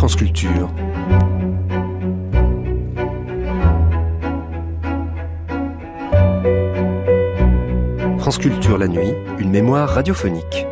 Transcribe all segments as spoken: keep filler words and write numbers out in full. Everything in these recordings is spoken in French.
France Culture. France Culture la nuit, une mémoire radiophonique.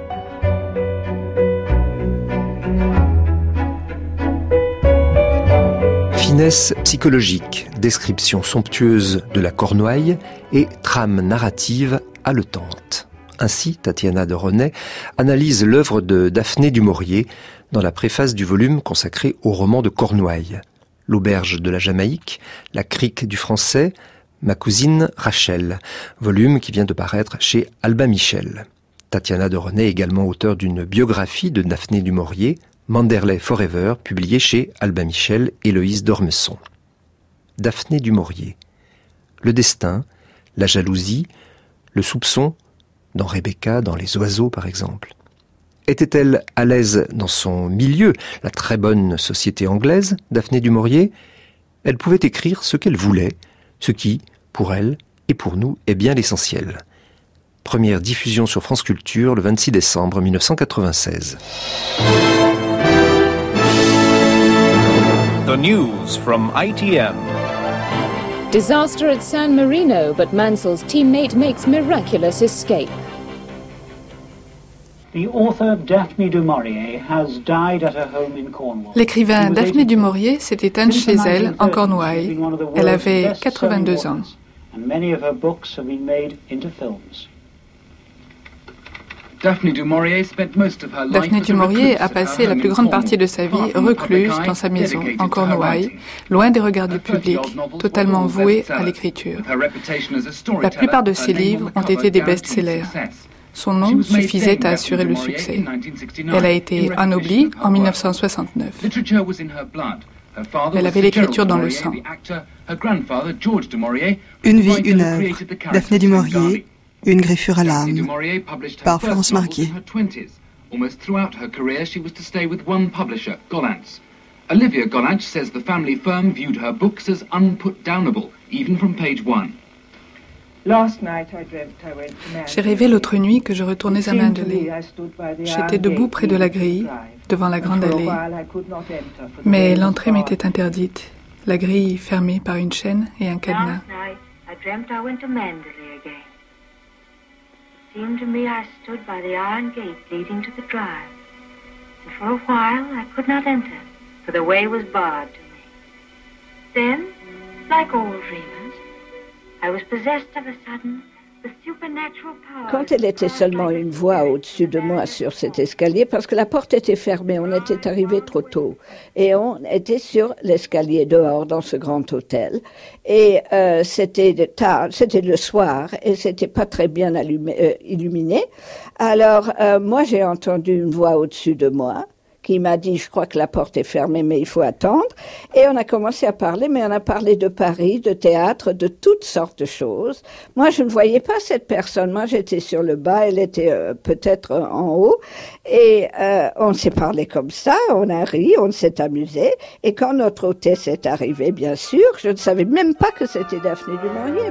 Finesse psychologique, description somptueuse de la Cornouaille et trame narrative haletante. Ainsi, Tatiana de Renet analyse l'œuvre de Daphné du Maurier dans la préface du volume consacré au roman de Cornouaille. L'auberge de la Jamaïque, la crique du français, ma cousine Rachel, volume qui vient de paraître chez Albin Michel. Tatiana de Renet est également auteure d'une biographie de Daphné du Maurier, Manderley Forever, publiée chez Albin Michel et Héloïse d'Ormesson. Daphné du Maurier. Le destin, la jalousie, le soupçon, dans Rebecca, dans Les Oiseaux par exemple. Était-elle à l'aise dans son milieu, la très bonne société anglaise, Daphné du Maurier ? Elle pouvait écrire ce qu'elle voulait, ce qui, pour elle et pour nous, est bien l'essentiel. Première diffusion sur France Culture le vingt-six décembre mille neuf cent quatre-vingt-seize. The news from I T M. Disaster at San Marino, but Mansell's teammate makes miraculous escape. The author Daphne du Maurier has died at her home in Cornwall. L'écrivain Daphné du Maurier s'est éteinte chez elle en Cornouailles. Elle avait quatre-vingt-deux ans. And many of her books have been made into films. Daphné du Maurier a passé la plus grande partie de sa vie recluse dans sa maison, en Cornouailles, loin des regards du public, totalement vouée à l'écriture. La plupart de ses livres ont été des best-sellers. Son nom suffisait à assurer le succès. Elle a été anoblie en mille neuf cent soixante-neuf. Elle avait l'écriture dans le sang. Une vie, une œuvre. Daphné du Maurier. Une griffure à l'âme, par Florence Marquier. Almost throughout her career, she was to stay with one publisher, Gollancz. Olivia Gollancz says the family firm viewed her books as unputdownable, even from page one. J'ai rêvé l'autre nuit que je retournais à Manderley. J'étais debout près de la grille, devant la grande allée. Mais l'entrée m'était interdite, la grille fermée par une chaîne et un cadenas. Seemed to me I stood by the iron gate leading to the drive. And for a while I could not enter, for the way was barred to me. Then, like all dreamers, I was possessed of a sudden the supernatural power. Quand elle était seulement une voix au-dessus de moi sur cet escalier, parce que la porte était fermée, on était arrivé trop tôt, et on était sur l'escalier dehors dans ce grand hôtel, et euh, c'était tard, c'était le soir, et c'était pas très bien allumé, euh, illuminé. Alors euh, moi j'ai entendu une voix au-dessus de moi qui m'a dit, je crois que la porte est fermée, mais il faut attendre. Et on a commencé à parler, mais on a parlé de Paris, de théâtre, de toutes sortes de choses. Moi, je ne voyais pas cette personne. Moi, j'étais sur le bas, elle était euh, peut-être en haut. Et euh, on s'est parlé comme ça, on a ri, on s'est amusé. Et quand notre hôtesse est arrivée, bien sûr, je ne savais même pas que c'était Daphné du Maurier.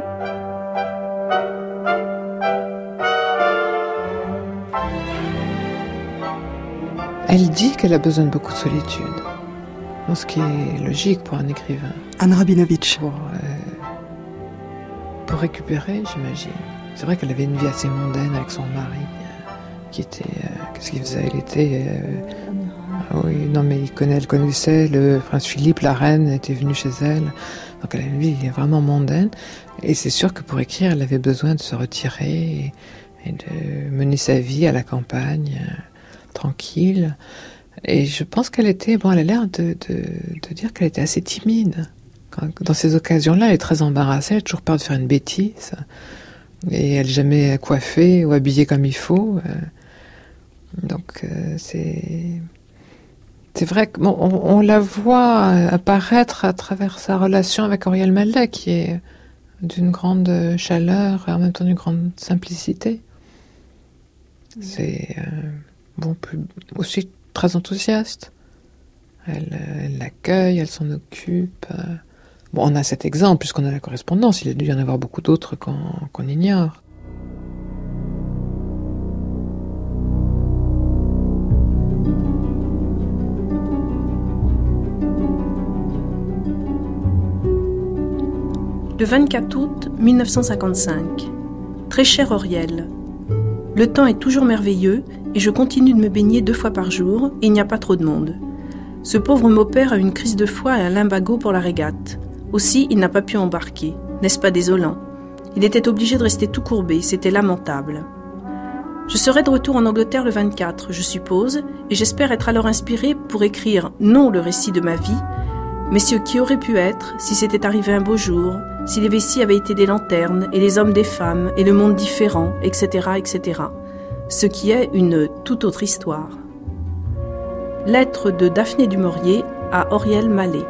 Elle dit qu'elle a besoin de beaucoup de solitude. Bon, ce qui est logique pour un écrivain. Anne Rabinovitch. Pour, euh, pour récupérer, j'imagine. C'est vrai qu'elle avait une vie assez mondaine avec son mari, euh, qui était... Euh, qu'est-ce qu'il faisait ? Il était... Euh, oui, non mais il connaît, elle connaissait le prince Philippe, la reine était venue chez elle. Donc elle avait une vie vraiment mondaine. Et c'est sûr que pour écrire, elle avait besoin de se retirer et, et de mener sa vie à la campagne... Euh, tranquille, et je pense qu'elle était, bon, elle a l'air de, de, de dire qu'elle était assez timide. Quand, dans ces occasions-là, elle est très embarrassée, elle a toujours peur de faire une bêtise, et elle n'est jamais coiffée ou habillée comme il faut. Donc, euh, c'est... C'est vrai qu'on on, on la voit apparaître à travers sa relation avec Auriel Mallet, qui est d'une grande chaleur et en même temps d'une grande simplicité. C'est... Euh, Bon, plus, aussi très enthousiaste. Elle, elle l'accueille, elle s'en occupe. Bon, on a cet exemple, puisqu'on a la correspondance. Il a dû y en avoir beaucoup d'autres qu'on, qu'on ignore. Le vingt-quatre août mille neuf cent cinquante-cinq. Très cher Auriel, le temps est toujours merveilleux et je continue de me baigner deux fois par jour et il n'y a pas trop de monde. Ce pauvre Maupère a une crise de foie et un lumbago pour la régate. Aussi, il n'a pas pu embarquer. N'est-ce pas désolant? Il était obligé de rester tout courbé, c'était lamentable. Je serai de retour en Angleterre le vingt-quatre, je suppose, et j'espère être alors inspiré pour écrire non le récit de ma vie, mais ce qui aurait pu être si c'était arrivé un beau jour, si les vessies avaient été des lanternes, et les hommes des femmes, et le monde différent, et cetera, et cetera. Ce qui est une toute autre histoire. Lettre de Daphné du Maurier à Auriel Mallet.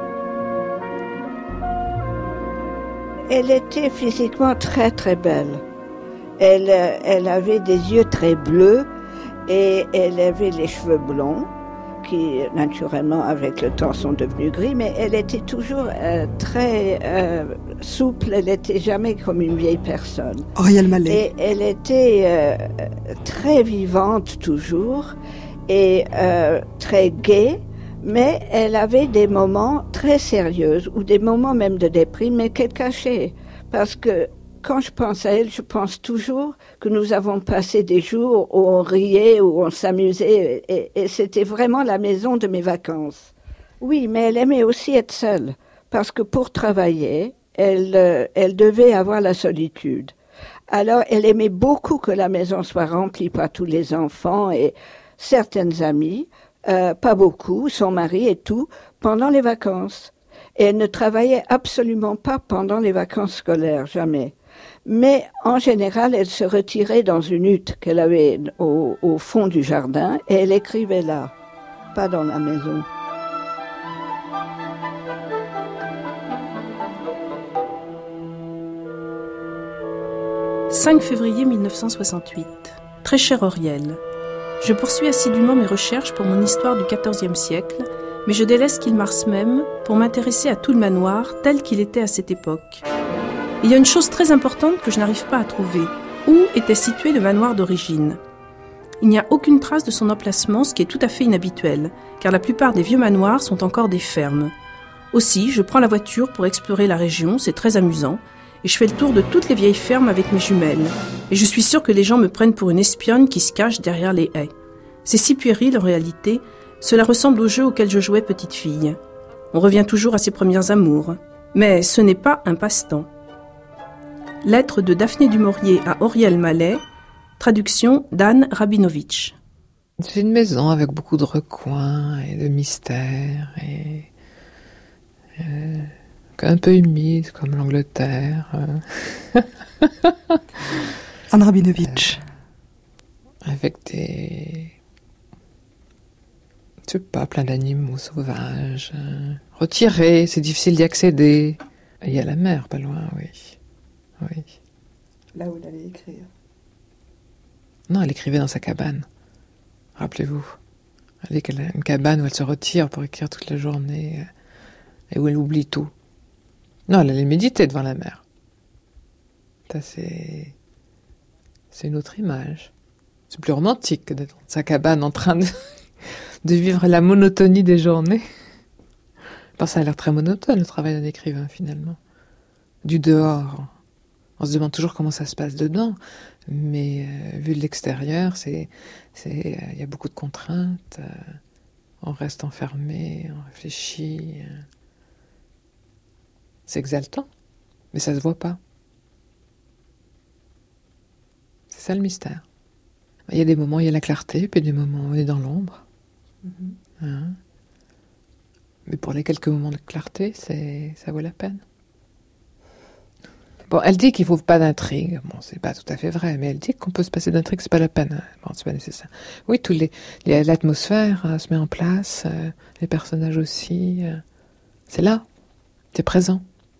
Elle était physiquement très très belle. Elle, elle avait des yeux très bleus et elle avait les cheveux blonds qui naturellement avec le temps sont devenus gris, mais elle était toujours euh, très euh, souple, elle n'était jamais comme une vieille personne. Auriel Mallet. Et elle était euh, très vivante toujours et euh, très gaie, mais elle avait des moments très sérieux ou des moments même de déprime, mais qu'elle cachait. Parce que quand je pense à elle, je pense toujours que nous avons passé des jours où on riait, où on s'amusait, et, et c'était vraiment la maison de mes vacances. Oui, mais elle aimait aussi être seule, parce que pour travailler, elle, euh, elle devait avoir la solitude. Alors, elle aimait beaucoup que la maison soit remplie par tous les enfants et certaines amies, euh, pas beaucoup, son mari et tout, pendant les vacances. Et elle ne travaillait absolument pas pendant les vacances scolaires, jamais. Mais en général, elle se retirait dans une hutte qu'elle avait au, au fond du jardin et elle écrivait là, pas dans la maison. cinq février mille neuf cent soixante-huit. Très cher Auriel, je poursuis assidûment mes recherches pour mon histoire du quatorzième siècle, mais je délaisse Kilmars même pour m'intéresser à tout le manoir tel qu'il était à cette époque. Il y a une chose très importante que je n'arrive pas à trouver. Où était situé le manoir d'origine? Il n'y a aucune trace de son emplacement, ce qui est tout à fait inhabituel, car la plupart des vieux manoirs sont encore des fermes. Aussi, je prends la voiture pour explorer la région, c'est très amusant, et je fais le tour de toutes les vieilles fermes avec mes jumelles. Et je suis sûre que les gens me prennent pour une espionne qui se cache derrière les haies. C'est si puéril en réalité, cela ressemble au jeu auquel je jouais petite fille. On revient toujours à ses premières amours, mais ce n'est pas un passe-temps. Lettre de Daphné du Maurier à Auriel Mallet, traduction d'Anne Rabinovitch. C'est une maison avec beaucoup de recoins et de mystères et euh, un peu humide comme l'Angleterre. Anne Rabinovitch. Euh, avec des, je sais pas, plein d'animaux sauvages, euh, retirés, c'est difficile d'y accéder. Et il y a la mer pas loin, oui. Oui. Là où elle allait écrire. Non, elle écrivait dans sa cabane. Rappelez-vous. Elle a une cabane où elle se retire pour écrire toute la journée et où elle oublie tout. Non, elle allait méditer devant la mer. Ça, c'est... c'est une autre image. C'est plus romantique que d'être dans sa cabane en train de, de vivre la monotonie des journées. Enfin, ça a l'air très monotone, le travail d'un écrivain, finalement. Du dehors. On se demande toujours comment ça se passe dedans, mais euh, vu de l'extérieur, c'est, c'est, euh, y a beaucoup de contraintes. Euh, on reste enfermé, on réfléchit. Euh. C'est exaltant, mais ça se voit pas. C'est ça le mystère. Il y a des moments où il y a la clarté, puis des moments où on est dans l'ombre. Mm-hmm. Hein? Mais pour les quelques moments de clarté, c'est, ça vaut la peine. Bon, elle dit qu'il ne faut pas d'intrigue. Bon, c'est pas tout à fait vrai, mais elle dit qu'on peut se passer d'intrigue, c'est pas la peine. Bon, c'est pas nécessaire. Oui, tous les, les l'atmosphère euh, se met en place, euh, les personnages aussi. Euh, c'est là, c'est présent.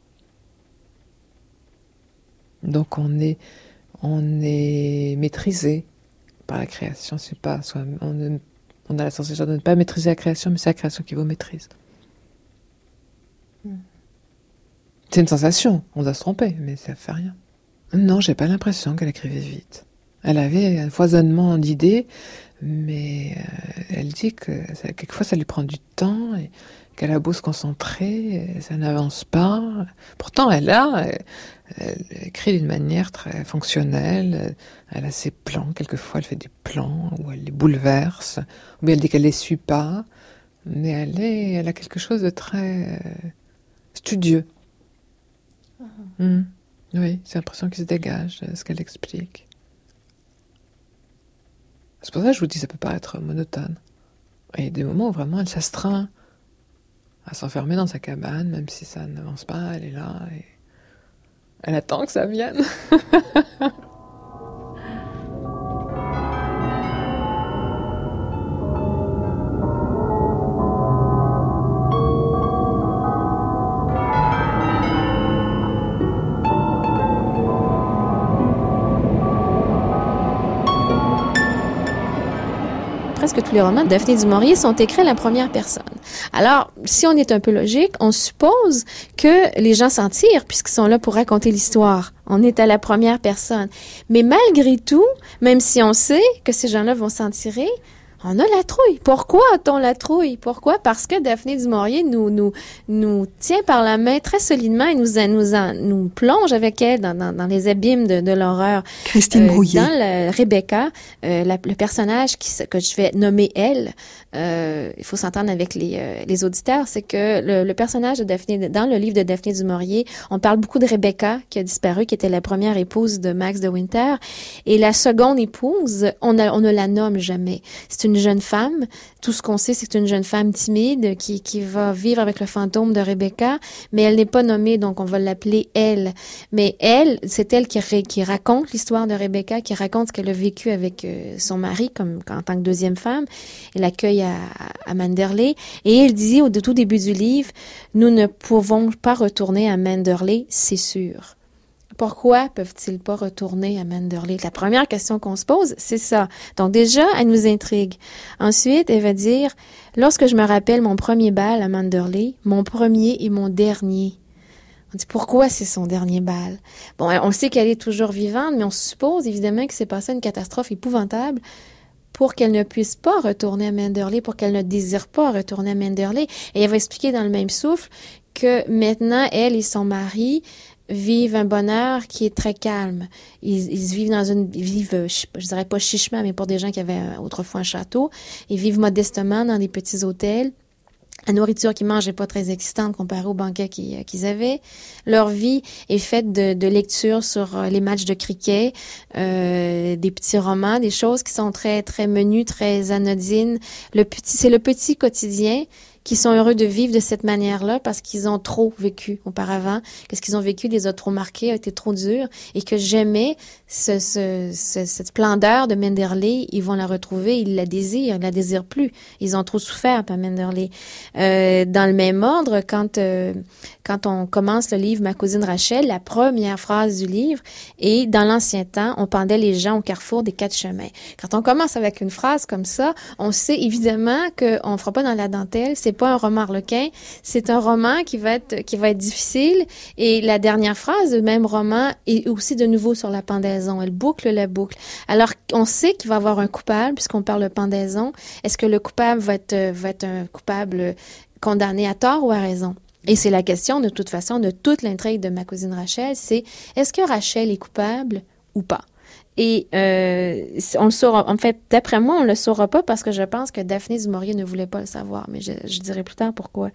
Donc on est, on est maîtrisé par la création. C'est pas, soit, on, on a la sensation de ne pas maîtriser la création, mais c'est la création qui vous maîtrise. Mm. C'est une sensation, on doit se tromper, mais ça fait rien. Non, j'ai pas l'impression qu'elle écrivait vite. Elle avait un foisonnement d'idées, mais euh, elle dit que ça, quelquefois ça lui prend du temps et qu'elle a beau se concentrer, ça n'avance pas. Pourtant, elle a, elle, elle écrit d'une manière très fonctionnelle. Elle a ses plans. Quelquefois, elle fait des plans où elle les bouleverse, ou bien elle dit qu'elle les suit pas. Mais elle est, elle a quelque chose de très euh, studieux. Uh-huh. Mmh. Oui, c'est l'impression qui se dégage de ce qu'elle explique. C'est pour ça que je vous dis, ça peut paraître monotone. Et il y a des moments où vraiment elle s'astreint à s'enfermer dans sa cabane, même si ça n'avance pas, elle est là et elle attend que ça vienne. Presque tous les romans de Daphné du Maurier sont écrits à la première personne. Alors, si on est un peu logique, on suppose que les gens s'en tirent puisqu'ils sont là pour raconter l'histoire. On est à la première personne. Mais malgré tout, même si on sait que ces gens-là vont s'en tirer, on a la trouille. Pourquoi a-t-on la trouille? Pourquoi? Parce que Daphné du Maurier nous, nous, nous tient par la main très solidement et nous, nous, nous plonge avec elle dans, dans, dans les abîmes de, de l'horreur. Christine euh, Brouillet. Dans le, Rebecca, euh, la, le personnage qui, que je vais nommer elle, euh, il faut s'entendre avec les, euh, les auditeurs, c'est que le, le personnage de Daphné, dans le livre de Daphné du Maurier, on parle beaucoup de Rebecca qui a disparu, qui était la première épouse de Max de Winter. Et la seconde épouse, on, a, on ne la nomme jamais. C'est une jeune femme. Tout ce qu'on sait, c'est que c'est une jeune femme timide qui, qui va vivre avec le fantôme de Rebecca, mais elle n'est pas nommée, donc on va l'appeler elle. Mais elle, c'est elle qui, qui raconte l'histoire de Rebecca, qui raconte ce qu'elle a vécu avec euh, son mari comme en tant que deuxième femme. Elle l'accueille à, à Manderley. Et elle dit au tout début du livre, nous ne pouvons pas retourner à Manderley, c'est sûr. Pourquoi peuvent-ils pas retourner à Manderley? La première question qu'on se pose, c'est ça. Donc déjà, elle nous intrigue. Ensuite, elle va dire, lorsque je me rappelle mon premier bal à Manderley, mon premier et mon dernier. On dit, pourquoi c'est son dernier bal? Bon, on sait qu'elle est toujours vivante, mais on suppose évidemment que c'est passé une catastrophe épouvantable pour qu'elle ne puisse pas retourner à Manderley, pour qu'elle ne désire pas retourner à Manderley. Et elle va expliquer dans le même souffle que maintenant, elle et son mari vivent un bonheur qui est très calme. Ils, ils vivent dans une... Ils vivent, je, je dirais pas chichement, mais pour des gens qui avaient autrefois un château. Ils vivent modestement dans des petits hôtels. La nourriture qu'ils mangent n'est pas très excitante comparée aux banquets qu'ils, qu'ils avaient. Leur vie est faite de, de lectures sur les matchs de cricket, euh, des petits romans, des choses qui sont très, très menues, très anodines. Le petit, c'est le petit quotidien qui sont heureux de vivre de cette manière-là parce qu'ils ont trop vécu auparavant, que ce qu'ils ont vécu les a trop marqués, a été trop dur, et que jamais ce, ce, ce, cette splendeur de Manderley, ils vont la retrouver, ils la désirent, ils la désirent plus. Ils ont trop souffert par Manderley. Euh, dans le même ordre, quand euh, quand on commence le livre Ma cousine Rachel, la première phrase du livre est « Dans l'ancien temps, on pendait les gens au carrefour des quatre chemins ». Quand on commence avec une phrase comme ça, on sait évidemment qu'on ne fera pas dans la dentelle, c'est pas un roman harlequin, c'est un roman qui va être qui va être difficile. Et la dernière phrase du même roman est aussi de nouveau sur la pendaison. Elle boucle la boucle. Alors, on sait qu'il va y avoir un coupable puisqu'on parle de pendaison. Est-ce que le coupable va être va être un coupable condamné à tort ou à raison? Et c'est la question, de toute façon, de toute l'intrigue de Ma cousine Rachel, c'est est-ce que Rachel est coupable ou pas? Et euh, on le saura. En fait, d'après moi, on le saura pas parce que je pense que Daphné du Maurier ne voulait pas le savoir. Mais je, je dirai plus tard pourquoi.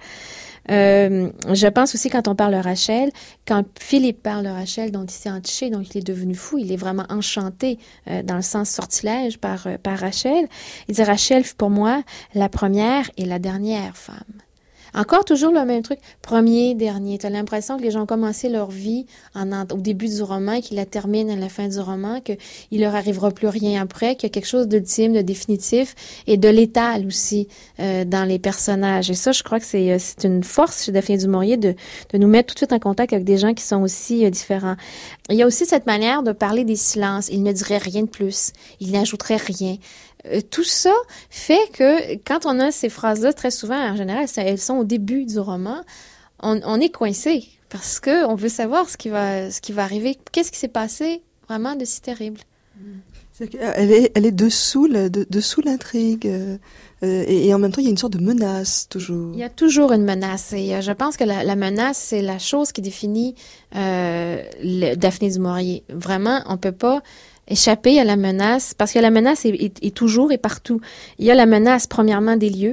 Euh, je pense aussi quand on parle de Rachel, quand Philippe parle de Rachel, dont il s'est entiché, donc il est devenu fou, il est vraiment enchanté euh, dans le sens sortilège par euh, par Rachel. Il dit Rachel fut pour moi la première et la dernière femme. Encore toujours le même truc, premier, dernier. Tu as l'impression que les gens ont commencé leur vie en, en, au début du roman et qu'ils la terminent à la fin du roman, qu'il leur arrivera plus rien après, qu'il y a quelque chose d'ultime, de définitif et de létal aussi euh, dans les personnages. Et ça, je crois que c'est, c'est une force chez Daphné du Maurier de, de nous mettre tout de suite en contact avec des gens qui sont aussi euh, différents. Il y a aussi cette manière de parler des silences. Il ne dirait rien de plus. Il n'ajouterait rien. Euh, tout ça fait que quand on a ces phrases-là, très souvent, en général, ça, elles sont au début du roman, on, on est coincé parce que on veut savoir ce qui va, ce qui va arriver. Qu'est-ce qui s'est passé vraiment de si terrible? Mmh. Elle est, elle est dessous, de, dessous l'intrigue. Euh, et, et en même temps, il y a une sorte de menace, toujours. Il y a toujours une menace. Et euh, je pense que la, la menace, c'est la chose qui définit euh, le, Daphné du Maurier. Vraiment, on peut pas échapper à la menace, parce que la menace est, est, est toujours et partout. Il y a la menace, premièrement, des lieux.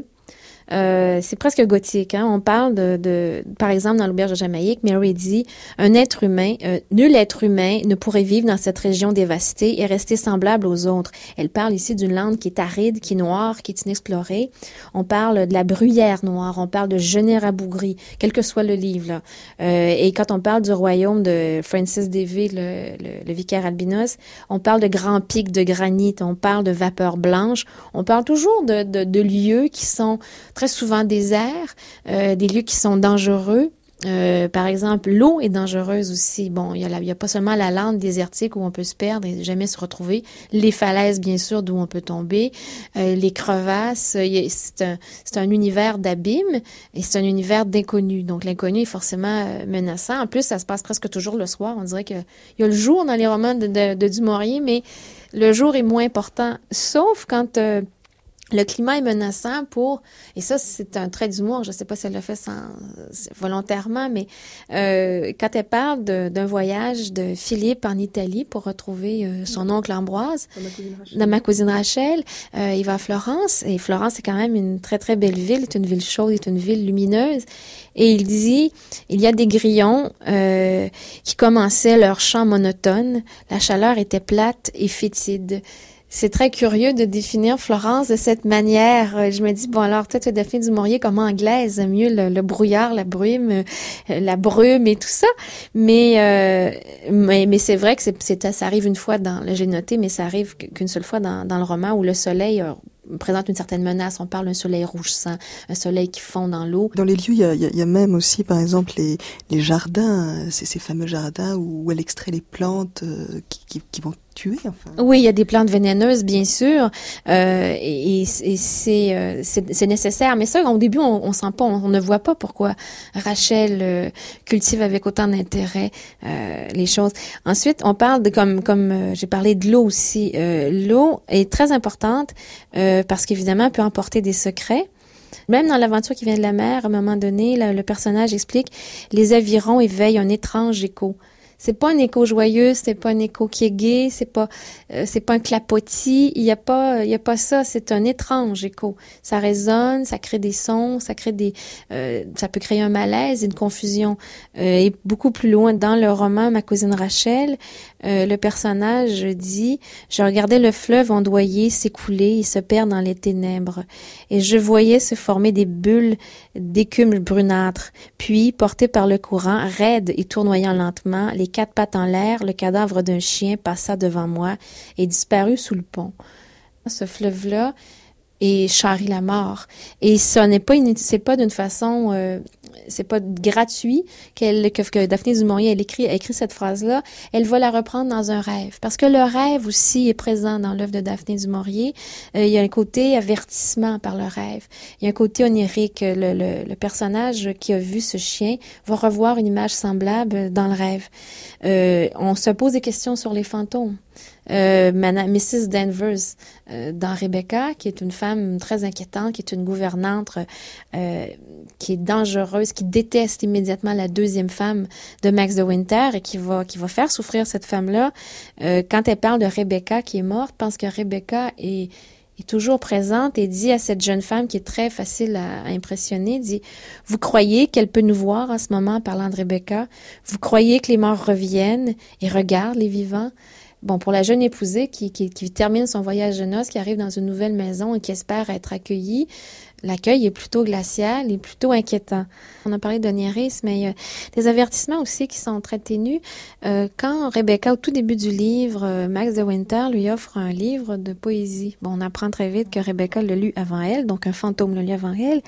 Euh, c'est presque gothique, hein. On parle de, de, par exemple, dans l'auberge de Jamaïque, Mary dit, un être humain, euh, nul être humain ne pourrait vivre dans cette région dévastée et rester semblable aux autres. Elle parle ici d'une lande qui est aride, qui est noire, qui est inexplorée. On parle de la bruyère noire, on parle de genêt rabougri, quel que soit le livre, là. Euh, et quand on parle du royaume de Francis Davy, le, le, le vicaire albinos, on parle de grands pics de granit, on parle de vapeur blanche, on parle toujours de, de, de lieux qui sont très souvent déserts, euh, des lieux qui sont dangereux. Euh, par exemple, l'eau est dangereuse aussi. Bon, il y a, la, il y a pas seulement la lande désertique où on peut se perdre et jamais se retrouver. Les falaises, bien sûr, d'où on peut tomber. Euh, les crevasses. C'est un, c'est un univers d'abîme et c'est un univers d'inconnu. Donc, l'inconnu est forcément euh, menaçant. En plus, ça se passe presque toujours le soir. On dirait qu'il y a le jour dans les romans de, de, de Du Maurier, mais le jour est moins important. Sauf quand... Euh, le climat est menaçant pour, et ça c'est un trait d'humour, je ne sais pas si elle le fait sans, volontairement, mais euh, quand elle parle de, d'un voyage de Philippe en Italie pour retrouver euh, son oncle Ambroise, dans Ma cousine Rachel, euh, il va à Florence, et Florence est quand même une très très belle ville, c'est une ville chaude, c'est une ville lumineuse, et il dit, il y a des grillons euh, qui commençaient leur chant monotone, la chaleur était plate et fétide. C'est très curieux de définir Florence de cette manière. Je me dis, bon, alors, peut-être Daphné du Maurier comme anglaise, mieux le, le brouillard, la brume, la brume et tout ça. Mais, euh, mais, mais c'est vrai que c'est, c'est, ça arrive une fois dans, là, j'ai noté, mais ça arrive qu'une seule fois dans, dans le roman où le soleil euh, présente une certaine menace. On parle d'un soleil rouge sang, un soleil qui fond dans l'eau. Dans les lieux, il y a, il y a même aussi, par exemple, les, les jardins, ces, ces fameux jardins où elle extrait les plantes euh, qui, qui, qui vont tuer, enfin. Oui, il y a des plantes vénéneuses, bien sûr, euh, et, et c'est, euh, c'est, c'est nécessaire. Mais ça, au début, on, on sent pas, on, on ne voit pas pourquoi Rachel euh, cultive avec autant d'intérêt euh, les choses. Ensuite, on parle de, comme, comme euh, j'ai parlé de l'eau aussi. Euh, l'eau est très importante euh, parce qu'évidemment, elle peut emporter des secrets. Même dans l'aventure qui vient de la mer, à un moment donné, là, le personnage explique « Les avirons éveillent un étrange écho ». C'est pas un écho joyeux, c'est pas un écho qui est gai, c'est pas euh, c'est pas un clapotis, il y a pas il y a pas ça, c'est un étrange écho. Ça résonne, ça crée des sons, ça crée des euh, ça peut créer un malaise, une confusion. Euh, et beaucoup plus loin dans le roman Ma cousine Rachel, euh, le personnage dit « Je regardais le fleuve ondoyer s'écouler et se perdre dans les ténèbres et je voyais se former des bulles d'écume brunâtre, puis porté par le courant, raide et tournoyant lentement, les quatre pattes en l'air, le cadavre d'un chien passa devant moi et disparut sous le pont. » Ce fleuve-là est charrie la mort. Et ça n'est pas, une, c'est pas d'une façon, euh, c'est pas gratuit qu'elle, que, que Daphné du Maurier elle écrit, a écrit cette phrase-là. Elle va la reprendre dans un rêve. Parce que le rêve aussi est présent dans l'œuvre de Daphné du Maurier. Euh, il y a un côté avertissement par le rêve. Il y a un côté onirique. Le, le, le personnage qui a vu ce chien va revoir une image semblable dans le rêve. Euh, on se pose des questions sur les fantômes. Euh, missus Danvers euh, dans Rebecca, qui est une femme très inquiétante, qui est une gouvernante euh, qui est dangereuse, qui déteste immédiatement la deuxième femme de Max de Winter et qui va qui va faire souffrir cette femme-là. Euh, quand elle parle de Rebecca qui est morte, pense que Rebecca est est toujours présente et dit à cette jeune femme qui est très facile à, à impressionner, dit « Vous croyez qu'elle peut nous voir en ce moment, parlant de Rebecca? Vous croyez que les morts reviennent et regardent les vivants? » Bon, pour la jeune épousée qui, qui, qui termine son voyage de noces, qui arrive dans une nouvelle maison et qui espère être accueillie, l'accueil est plutôt glacial et plutôt inquiétant. On a parlé d'onirisme, mais il y a des avertissements aussi qui sont très ténus. Euh, quand Rebecca, au tout début du livre, euh, Max de Winter lui offre un livre de poésie. Bon, on apprend très vite que Rebecca l'a lu avant elle, donc un fantôme l'a lu avant elle.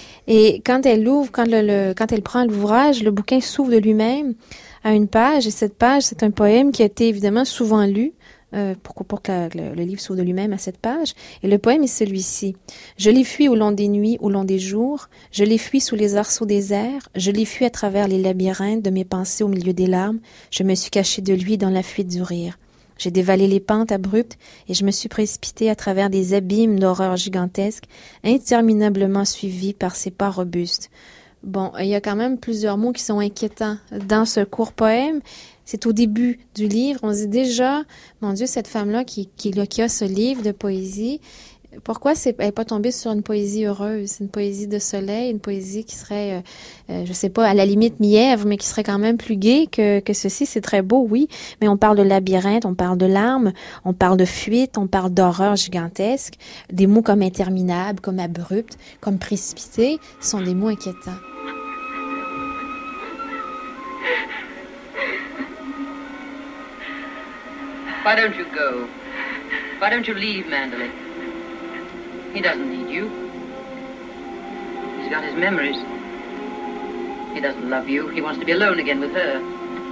Et quand elle l'ouvre, quand, le, le, quand elle prend l'ouvrage, le bouquin s'ouvre de lui-même à une page, et cette page, c'est un poème qui a été évidemment souvent lu, euh, pour, pour que la, le, le livre s'ouvre de lui-même à cette page. Et le poème est celui-ci. « Je l'ai fui au long des nuits, au long des jours, je l'ai fui sous les arceaux des airs, je l'ai fui à travers les labyrinthes de mes pensées au milieu des larmes, je me suis cachée de lui dans la fuite du rire. J'ai dévalé les pentes abruptes et je me suis précipitée à travers des abîmes d'horreur gigantesques, interminablement suivis par ces pas robustes. Bon, il y a quand même plusieurs mots qui sont inquiétants dans ce court poème. C'est au début du livre. On se dit déjà, mon Dieu, cette femme-là qui, qui, qui a ce livre de poésie, pourquoi c'est, elle n'est pas tombée sur une poésie heureuse, une poésie de soleil, une poésie qui serait, euh, euh, je sais pas, à la limite mièvre, mais qui serait quand même plus gaie que, que ceci. C'est très beau, oui, mais on parle de labyrinthe, on parle de larmes, on parle de fuite, on parle d'horreur gigantesque. Des mots comme interminable, comme abrupt, comme précipité sont des mots inquiétants. Why don't you go? Why don't you leave Mandalay? He doesn't need you. He's got his memories. He doesn't love you. He wants to be alone again with her.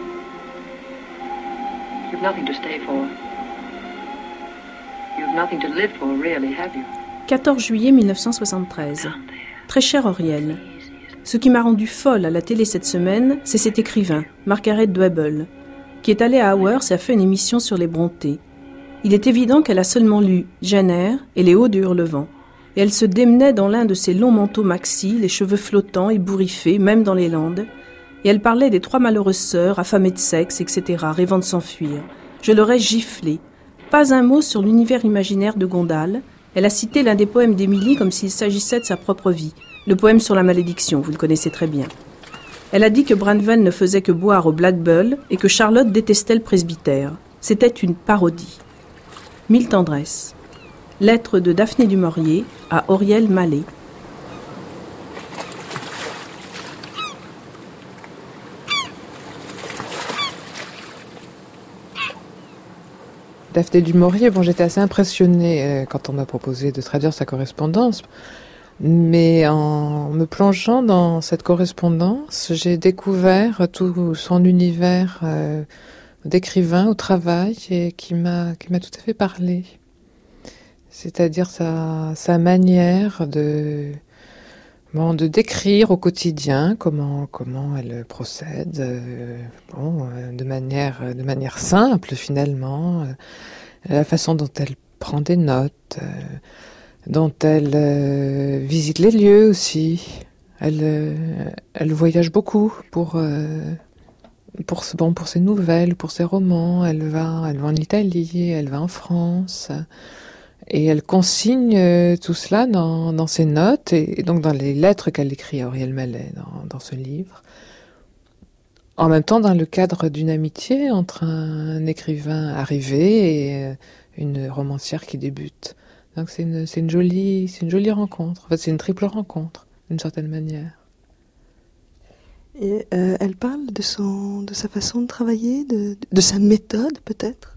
You've nothing to stay for. You've nothing to live for, really, have you? quatorze juillet mille neuf cent soixante-treize. Très cher Auriel, ce qui m'a rendu folle à la télé cette semaine, c'est cet écrivain, Margaret Dwebble, qui est allée à Hours et a fait une émission sur les Brontë. Il est évident qu'elle a seulement lu Jane Eyre et Les Hauts de Hurlevent, et elle se démenait dans l'un de ses longs manteaux maxi, les cheveux flottants, ébouriffés, même dans les Landes, et elle parlait des trois malheureuses sœurs, affamées de sexe, et cetera, rêvant de s'enfuir. Je l'aurais giflée. Pas un mot sur l'univers imaginaire de Gondal. Elle a cité l'un des poèmes d'Émilie comme s'il s'agissait de sa propre vie, le poème sur la malédiction, vous le connaissez très bien. Elle a dit que Branwell ne faisait que boire au Black Bull et que Charlotte détestait le presbytère. C'était une parodie. Mille tendresses. Lettre de Daphné du Maurier à Auriel Mallet. Daphné du Maurier, bon, j'étais assez impressionnée euh, quand on m'a proposé de traduire sa correspondance. Mais en me plongeant dans cette correspondance, j'ai découvert tout son univers euh, d'écrivain au travail et qui m'a qui m'a tout à fait parlé. C'est-à-dire sa sa manière de bon de décrire au quotidien comment comment elle procède euh, bon euh, de manière de manière simple finalement, euh, la façon dont elle prend des notes. Euh, dont elle euh, visite les lieux aussi. Elle, euh, elle voyage beaucoup pour, euh, pour, bon, pour ses nouvelles, pour ses romans. Elle va, elle va en Italie, elle va en France. Et elle consigne euh, tout cela dans, dans ses notes et, et donc dans les lettres qu'elle écrit à Auriel Mallet dans, dans ce livre. En même temps, dans le cadre d'une amitié entre un écrivain arrivé et euh, une romancière qui débute. Donc c'est une, c'est une jolie, c'est une jolie rencontre. En fait, c'est une triple rencontre, d'une certaine manière. Et euh, elle parle de son, de sa façon de travailler, de, de sa méthode peut-être.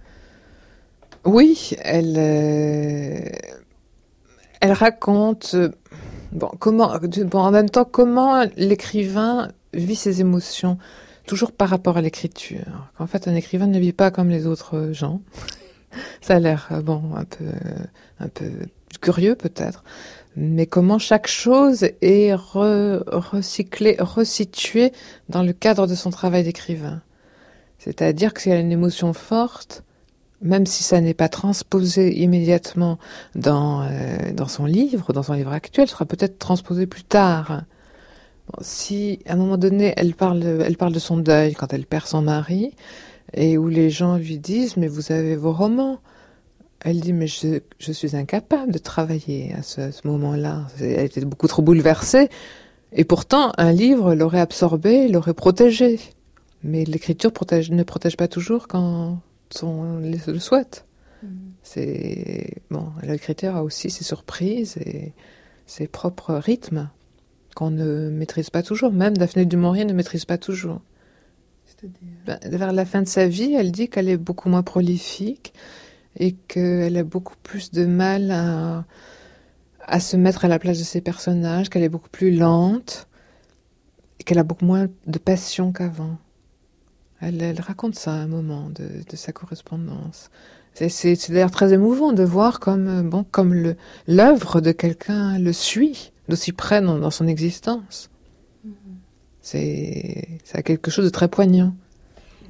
Oui, elle, euh, elle raconte, euh, bon, comment, bon, en même temps, comment l'écrivain vit ses émotions, toujours par rapport à l'écriture. En fait, un écrivain ne vit pas comme les autres gens. Ça a l'air, bon, un peu, un peu curieux peut-être, mais comment chaque chose est re, recyclée, resituée dans le cadre de son travail d'écrivain. C'est-à-dire que s'il y a une émotion forte, même si ça n'est pas transposé immédiatement dans, euh, dans son livre, dans son livre actuel, ça sera peut-être transposé plus tard. Bon, si, à un moment donné, elle parle, elle parle de son deuil quand elle perd son mari, et où les gens lui disent « mais vous avez vos romans ». Elle dit « mais je, je suis incapable de travailler à ce, ce moment-là ». Elle était beaucoup trop bouleversée, et pourtant un livre l'aurait absorbée, l'aurait protégée. Mais l'écriture protège, ne protège pas toujours quand on le souhaite. Mmh. C'est, bon, l'écriture a aussi ses surprises et ses propres rythmes qu'on ne maîtrise pas toujours. Même Daphné du Maurier ne maîtrise pas toujours. Ben, vers la fin de sa vie, elle dit qu'elle est beaucoup moins prolifique et qu'elle a beaucoup plus de mal à, à se mettre à la place de ses personnages, qu'elle est beaucoup plus lente et qu'elle a beaucoup moins de passion qu'avant. Elle, elle raconte ça à un moment de, de sa correspondance. C'est, c'est, c'est d'ailleurs très émouvant de voir comme, bon, comme le, l'œuvre de quelqu'un le suit d'aussi près dans, dans son existence. Mm-hmm. C'est, ça a quelque chose de très poignant.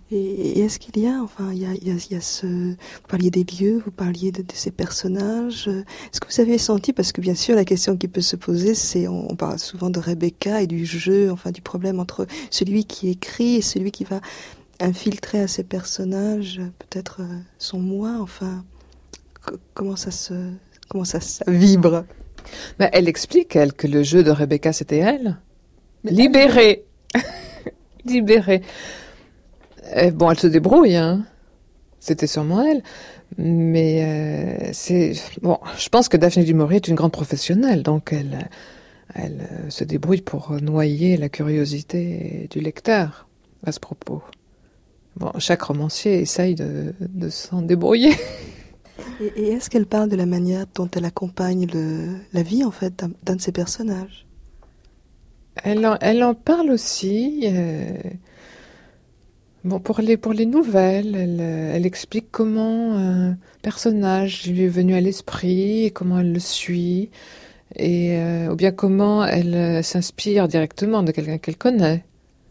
Et, et est-ce qu'il y a, enfin, il y a, il y a, il y a ce... Vous parliez des lieux, vous parliez de, de ces personnages. Est-ce que vous avez senti, parce que bien sûr, la question qui peut se poser, c'est, on, on parle souvent de Rebecca et du jeu, enfin, du problème entre celui qui écrit et celui qui va infiltrer à ces personnages, peut-être euh, son moi, enfin, c- comment ça se... Comment ça, ça vibre? Ben, elle explique, elle, que le jeu de Rebecca, c'était elle. Libérée. Libérée. Et bon, elle se débrouille, hein. C'était sûrement elle. Mais euh, c'est... Bon, je pense que Daphné du Maurier est une grande professionnelle, donc elle, elle euh, se débrouille pour noyer la curiosité du lecteur à ce propos. Bon, chaque romancier essaye de, de s'en débrouiller. Et, et est-ce qu'elle parle de la manière dont elle accompagne le, la vie, en fait, d'un, d'un de ses personnages? Elle en, elle en parle aussi. Euh, bon, pour les, pour les nouvelles, elle, elle explique comment un personnage lui est venu à l'esprit, et comment elle le suit, et, euh, ou bien comment elle euh, s'inspire directement de quelqu'un qu'elle connaît.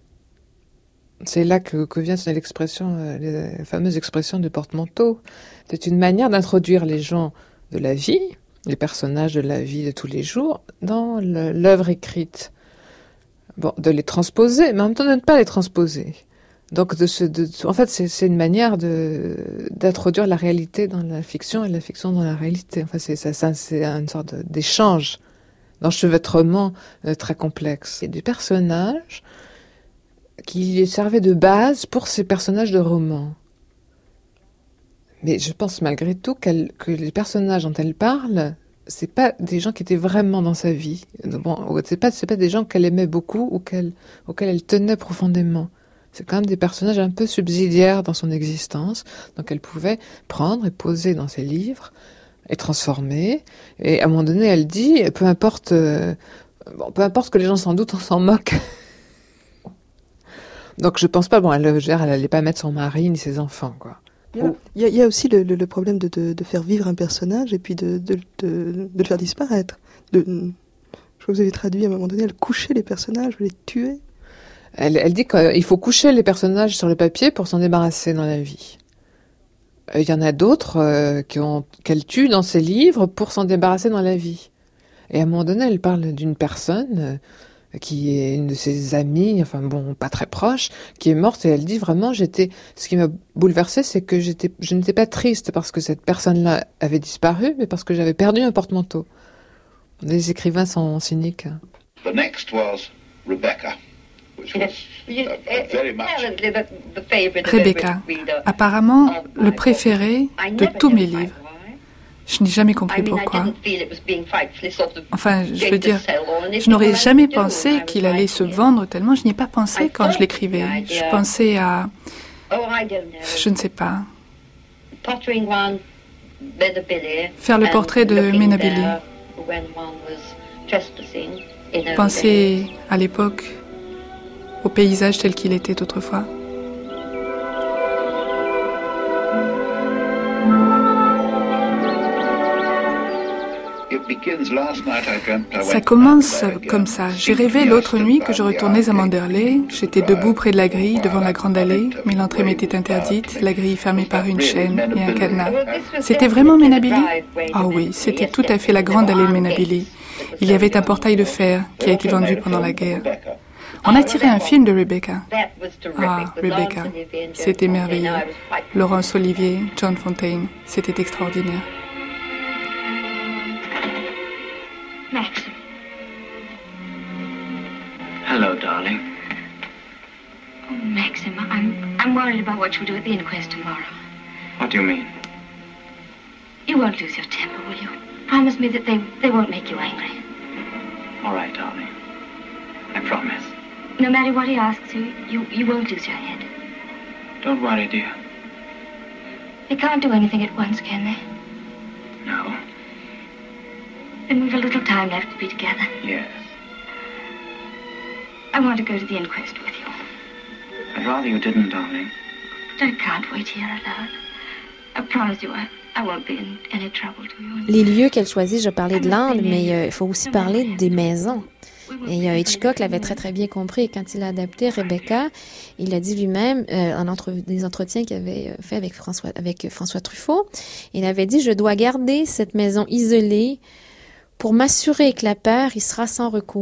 C'est là que, que vient l'expression, euh, les fameuses expressions de porte-manteau. C'est une manière d'introduire les gens de la vie, les personnages de la vie de tous les jours, dans le, l'œuvre écrite. Bon, de les transposer, mais en même temps de ne pas les transposer. Donc, de se, de, en fait, c'est, c'est une manière de, d'introduire la réalité dans la fiction et la fiction dans la réalité. Enfin, c'est, ça, ça, c'est une sorte de, d'échange, d'enchevêtrement euh, très complexe. Il y a des personnages qui servaient de base pour ces personnages de romans. Mais je pense malgré tout qu'elle, que les personnages dont elle parle, c'est pas des gens qui étaient vraiment dans sa vie. Bon, c'est pas, c'est pas des gens qu'elle aimait beaucoup ou qu'elle, auxquels elle tenait profondément. C'est quand même des personnages un peu subsidiaires dans son existence, donc elle pouvait prendre et poser dans ses livres et transformer. Et à un moment donné, elle dit, peu importe, euh, bon, peu importe que les gens s'en doutent, on s'en moque. Donc je pense pas, bon, elle, elle, elle allait pas mettre son mari ni ses enfants, quoi. Il y a, il y a, il y a aussi le, le, le problème de, de, de faire vivre un personnage et puis de, de, de, de le faire disparaître. De, je crois que vous avez traduit à un moment donné, elle couchait les personnages, les tuer. Elle, elle dit qu'il faut coucher les personnages sur le papier pour s'en débarrasser dans la vie. Il y en a d'autres euh, qui ont, qu'elle tue dans ses livres pour s'en débarrasser dans la vie. Et à un moment donné, elle parle d'une personne... Euh, qui est une de ses amies, enfin bon, pas très proche, qui est morte, et elle dit vraiment, j'étais, ce qui m'a bouleversée, c'est que j'étais, je n'étais pas triste parce que cette personne-là avait disparu, mais parce que j'avais perdu un porte-manteau. Les écrivains sont cyniques. The next was Rebecca, which was uh, very much... Rebecca, apparemment le préféré de tous mes livres. Je n'ai jamais compris pourquoi. Enfin, je veux dire, je n'aurais jamais pensé qu'il allait se vendre tellement. Je n'y ai pas pensé quand je l'écrivais. Je pensais à... Je ne sais pas. Faire le portrait de Menabili. Penser à l'époque, au paysage tel qu'il était autrefois. Ça commence comme ça. J'ai rêvé l'autre nuit que je retournais à Manderley. J'étais debout près de la grille, devant la grande allée, mais l'entrée m'était interdite, la grille fermée par une chaîne et un cadenas. C'était vraiment Menabili? Ah oui, c'était tout à fait la grande allée de Menabili. Il y avait un portail de fer qui a été vendu pendant la guerre. On a tiré un film de Rebecca. Ah, Rebecca. C'était merveilleux. Laurence Olivier, John Fontaine. C'était extraordinaire. Maxim. Hello, darling. Oh, Maxim, I'm, I'm worried about what you'll do at the inquest tomorrow. What do you mean? You won't lose your temper, will you? Promise me that they, they won't make you angry. All right, darling. I promise. No matter what he asks you, you, you won't lose your head. Don't worry, dear. They can't do anything at once, can they? No. Then we've a little time left to be together. Yes. I want to go to the inquest with you. I'd rather you didn't, darling. But I can't wait here alone. I promise you I, I won't be in any trouble to you. Les lieux qu'elle choisit, je parlais de l'Inde, mais euh, il faut aussi parler des maisons. Et euh, Hitchcock l'avait très très bien compris. Quand il a adapté Rebecca, il a dit lui-même, euh, en entre, des entretiens qu'il avait fait avec François, avec François Truffaut, il avait dit « Je dois garder cette maison isolée pour m'assurer que la peur y sera sans recours. »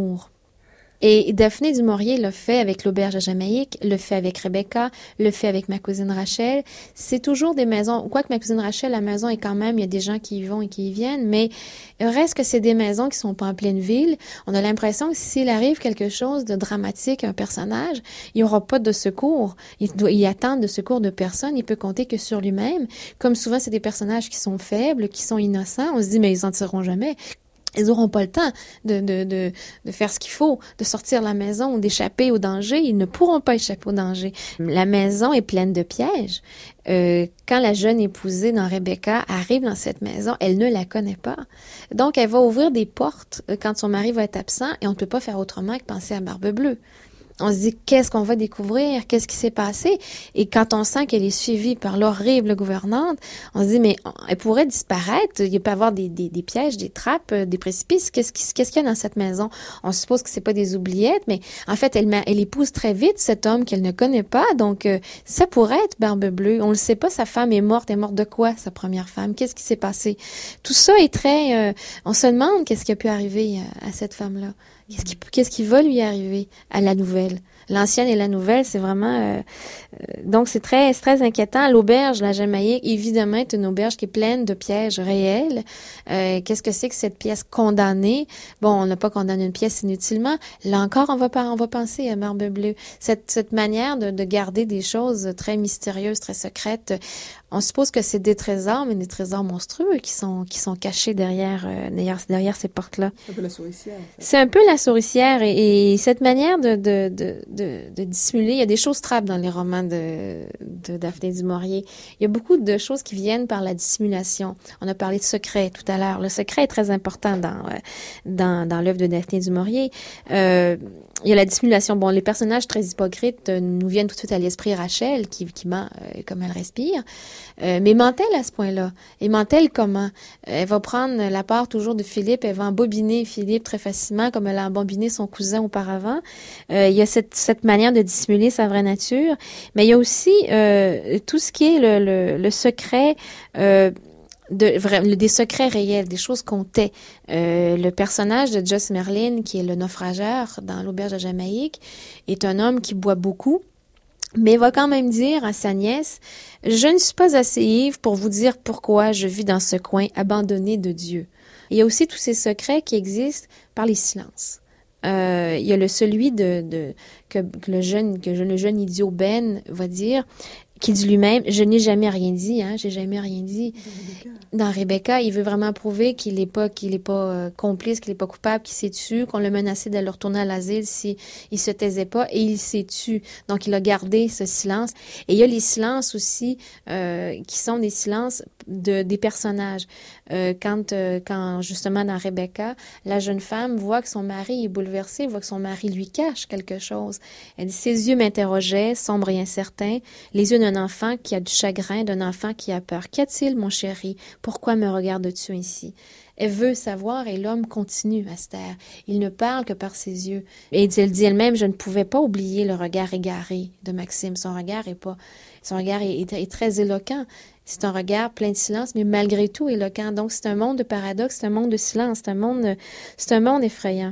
Et Daphné du Maurier le fait avec l'auberge à Jamaïque, le fait avec Rebecca, le fait avec ma cousine Rachel. C'est toujours des maisons, quoique ma cousine Rachel, la maison est quand même, il y a des gens qui y vont et qui y viennent, mais il reste que c'est des maisons qui sont pas en pleine ville. On a l'impression que s'il arrive quelque chose de dramatique à un personnage, il n'y aura pas de secours. Il doit y attendre de secours de personne, il peut compter que sur lui-même. Comme souvent, c'est des personnages qui sont faibles, qui sont innocents, on se dit, mais ils n'en tireront jamais. Ils n'auront pas le temps de, de, de, de faire ce qu'il faut, de sortir de la maison ou d'échapper au danger. Ils ne pourront pas échapper au danger. La maison est pleine de pièges. Euh, quand la jeune épousée dans Rebecca arrive dans cette maison, elle ne la connaît pas. Donc, elle va ouvrir des portes quand son mari va être absent et on ne peut pas faire autrement que penser à Barbe Bleue. On se dit, qu'est-ce qu'on va découvrir? Qu'est-ce qui s'est passé? Et quand on sent qu'elle est suivie par l'horrible gouvernante, on se dit, mais elle pourrait disparaître. Il peut y avoir des, des, des pièges, des trappes, des précipices. Qu'est-ce, qui, qu'est-ce qu'il y a dans cette maison? On suppose que c'est pas des oubliettes, mais en fait, elle, elle épouse très vite cet homme qu'elle ne connaît pas. Donc, euh, ça pourrait être Barbe Bleue. On le sait pas, sa femme est morte. Elle est morte de quoi, sa première femme? Qu'est-ce qui s'est passé? Tout ça est très... Euh, on se demande qu'est-ce qui a pu arriver à, à cette femme-là. Qu'est-ce qui, qu'est-ce qui va lui arriver à la nouvelle? L'ancienne et la nouvelle, c'est vraiment... Euh, euh, donc, c'est très, c'est très inquiétant. L'auberge, la Jamaïque, évidemment, est une auberge qui est pleine de pièges réels. Euh, qu'est-ce que c'est que cette pièce condamnée? Bon, on n'a pas condamné une pièce inutilement. Là encore, on va, on va penser à Barbe Bleue. Cette, cette manière de, de garder des choses très mystérieuses, très secrètes, on suppose que c'est des trésors, mais des trésors monstrueux qui sont, qui sont cachés derrière, euh, derrière, derrière ces portes-là. C'est un peu la souricière. En fait. C'est un peu la souricière et, et cette manière de, de, de, de, de dissimuler, il y a des choses trappes dans les romans de, de Daphné du Maurier. Il y a beaucoup de choses qui viennent par la dissimulation. On a parlé de secret tout à l'heure. Le secret est très important dans, euh, dans, dans l'œuvre de Daphné du Maurier. Euh, il y a la dissimulation. Bon, les personnages très hypocrites euh, nous viennent tout de suite à l'esprit. Rachel, qui, qui ment euh, comme elle respire. Euh, mais ment-elle à ce point-là? Et ment-elle comment? Elle va prendre la part toujours de Philippe, elle va embobiner Philippe très facilement, comme elle a embobiné son cousin auparavant. Euh, il y a cette, cette manière de dissimuler sa vraie nature, mais il y a aussi euh, tout ce qui est le, le, le secret... Euh, De, vraiment, des secrets réels, des choses qu'on tait. Euh, le personnage de Joss Merlin, qui est le naufrageur dans l'auberge de Jamaïque, est un homme qui boit beaucoup, mais va quand même dire à sa nièce « Je ne suis pas assez ivre pour vous dire pourquoi je vis dans ce coin abandonné de Dieu. » Il y a aussi tous ces secrets qui existent par les silences. Euh, il y a le celui de, de que, que le jeune que le jeune idiot Ben va dire, qui dit lui-même, je n'ai jamais rien dit, hein, j'ai jamais rien dit. Dans Rebecca, il veut vraiment prouver qu'il n'est pas, qu'il est pas euh, complice, qu'il n'est pas coupable, qu'il s'est tué, qu'on l'a menacé de le retourner à l'asile si il se taisait pas, et il s'est tué. Donc, il a gardé ce silence. Et il y a les silences aussi, euh, qui sont des silences de, des personnages. Euh, quand, euh, quand, justement, dans Rebecca, la jeune femme voit que son mari est bouleversé, voit que son mari lui cache quelque chose. Elle dit, ses yeux m'interrogeaient, sombres et incertains, les yeux d'un enfant qui a du chagrin, d'un enfant qui a peur. Qu'y a-t-il, mon chéri? Pourquoi me regardes-tu ainsi? Elle veut savoir et l'homme continue à se taire. Il ne parle que par ses yeux. Et elle dit elle-même, je ne pouvais pas oublier le regard égaré de Maxime. Son regard est pas, son regard est, est, est très éloquent. C'est un regard plein de silence, mais malgré tout éloquent. Donc, c'est un monde de paradoxe, c'est un monde de silence, c'est un monde, c'est un monde effrayant.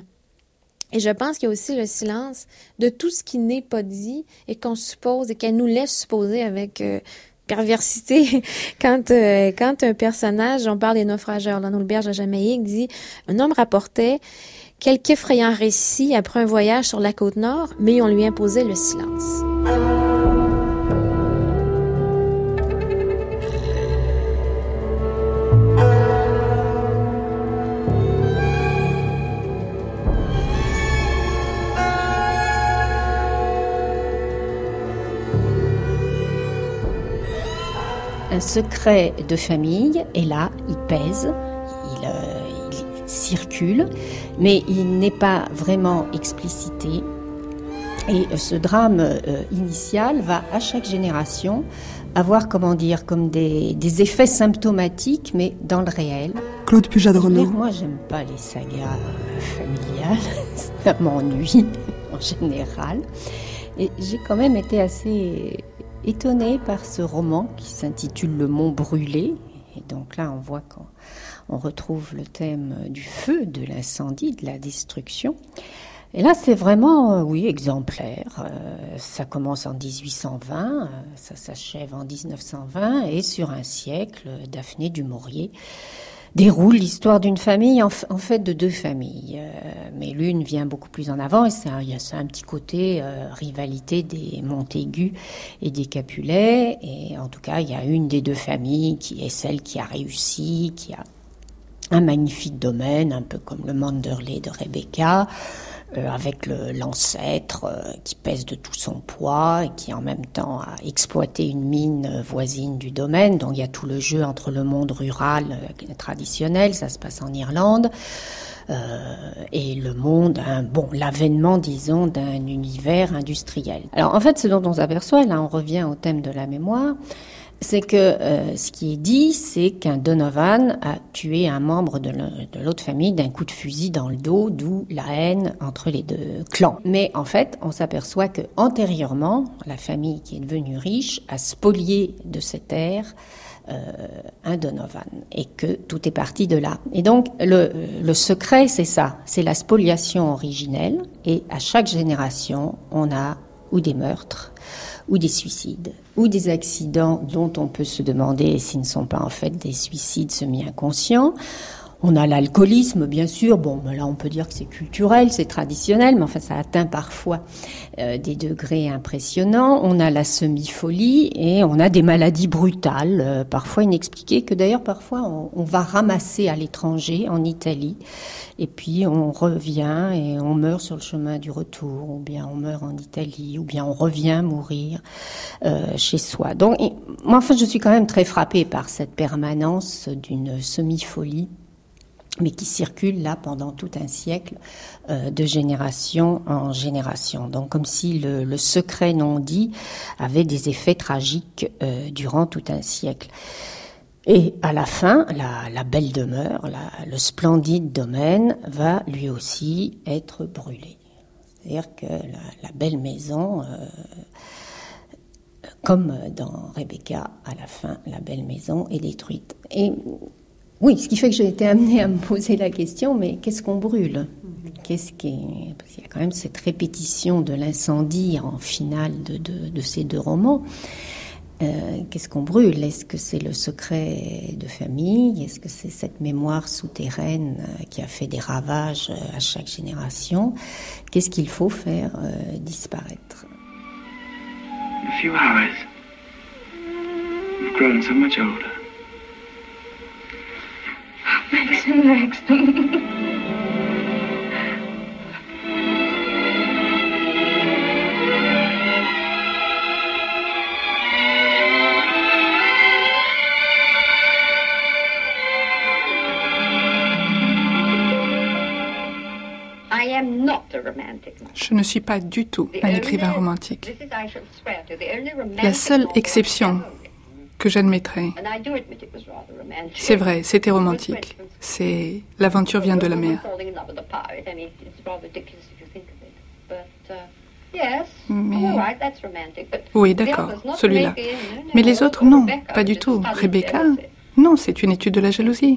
Et je pense qu'il y a aussi le silence de tout ce qui n'est pas dit et qu'on suppose et qu'elle nous laisse supposer avec euh, perversité. Quand, euh, quand un personnage, on parle des naufrageurs dans l'auberge de Jamaïque, dit « Un homme rapportait quelque effrayant récit après un voyage sur la côte nord, mais on lui imposait le silence. » Un secret de famille est là, il pèse, il, euh, il circule, mais il n'est pas vraiment explicité. Et ce drame euh, initial va, à chaque génération, avoir, comment dire, comme des, des effets symptomatiques, mais dans le réel. Claude Pujadt-Renaud. Moi, j'aime pas les sagas familiales, ça m'ennuie en général. Et j'ai quand même été assez étonnée par ce roman qui s'intitule Le Mont Brûlé. Et donc là, on voit qu'on on retrouve le thème du feu, de l'incendie, de la destruction. Et là, c'est vraiment, euh, oui, exemplaire. Euh, ça commence en dix-huit cent vingt, euh, ça s'achève en dix-neuf cent vingt, et sur un siècle, Daphné du Maurier déroule l'histoire d'une famille, en, f- en fait de deux familles. Euh, mais l'une vient beaucoup plus en avant, et c'est un, il y a ça, un petit côté euh, rivalité des Montaigu et des Capulet. Et en tout cas, il y a une des deux familles qui est celle qui a réussi, qui a un magnifique domaine, un peu comme le Manderley de Rebecca, Euh, avec le, l'ancêtre euh, qui pèse de tout son poids et qui en même temps a exploité une mine euh, voisine du domaine. Donc il y a tout le jeu entre le monde rural euh, traditionnel, ça se passe en Irlande, euh, et le monde, un, bon, l'avènement, disons, d'un univers industriel. Alors en fait, ce dont on s'aperçoit, là on revient au thème de la mémoire, c'est que euh, ce qui est dit, c'est qu'un Donovan a tué un membre de, le, de l'autre famille d'un coup de fusil dans le dos, d'où la haine entre les deux clans. Mais en fait, on s'aperçoit que antérieurement, la famille qui est devenue riche a spolié de ses terres euh, un Donovan, et que tout est parti de là. Et donc, le, le secret, c'est ça, c'est la spoliation originelle, et à chaque génération, on a ou des meurtres, ou des suicides, ou des accidents dont on peut se demander s'ils ne sont pas en fait des suicides semi-inconscients. On a l'alcoolisme, bien sûr. Bon, ben là, on peut dire que c'est culturel, c'est traditionnel, mais enfin, ça atteint parfois euh, des degrés impressionnants. On a la semi-folie et on a des maladies brutales, euh, parfois inexpliquées, que d'ailleurs, parfois, on, on va ramasser à l'étranger, en Italie, et puis on revient et on meurt sur le chemin du retour, ou bien on meurt en Italie, ou bien on revient mourir euh, chez soi. Donc, et, moi, enfin, je suis quand même très frappée par cette permanence d'une semi-folie, mais qui circule là pendant tout un siècle, euh, de génération en génération. Donc comme si le, le secret non dit avait des effets tragiques euh, durant tout un siècle. Et à la fin, la, la belle demeure, la, le splendide domaine va lui aussi être brûlé. C'est-à-dire que la, la belle maison, euh, comme dans Rebecca, à la fin, la belle maison est détruite. Et oui, ce qui fait que j'ai été amenée à me poser la question, mais qu'est-ce qu'on brûle ? Qu'est-ce qui est... Parce qu'il y a quand même cette répétition de l'incendie en finale de, de, de ces deux romans. Euh, qu'est-ce qu'on brûle ? Est-ce que c'est le secret de famille ? Est-ce que c'est cette mémoire souterraine qui a fait des ravages à chaque génération ? Qu'est-ce qu'il faut faire euh, disparaître ? In a few hours, you've grown so much older. Maxim, Maxim. Je ne suis pas du tout un écrivain romantique. La seule exception que j'admettrai, c'est vrai, c'était romantique. C'est l'aventure vient de la mer. Mais... Oui, d'accord, celui-là. Mais les autres, non, pas du tout. Rebecca, non, c'est une étude de la jalousie.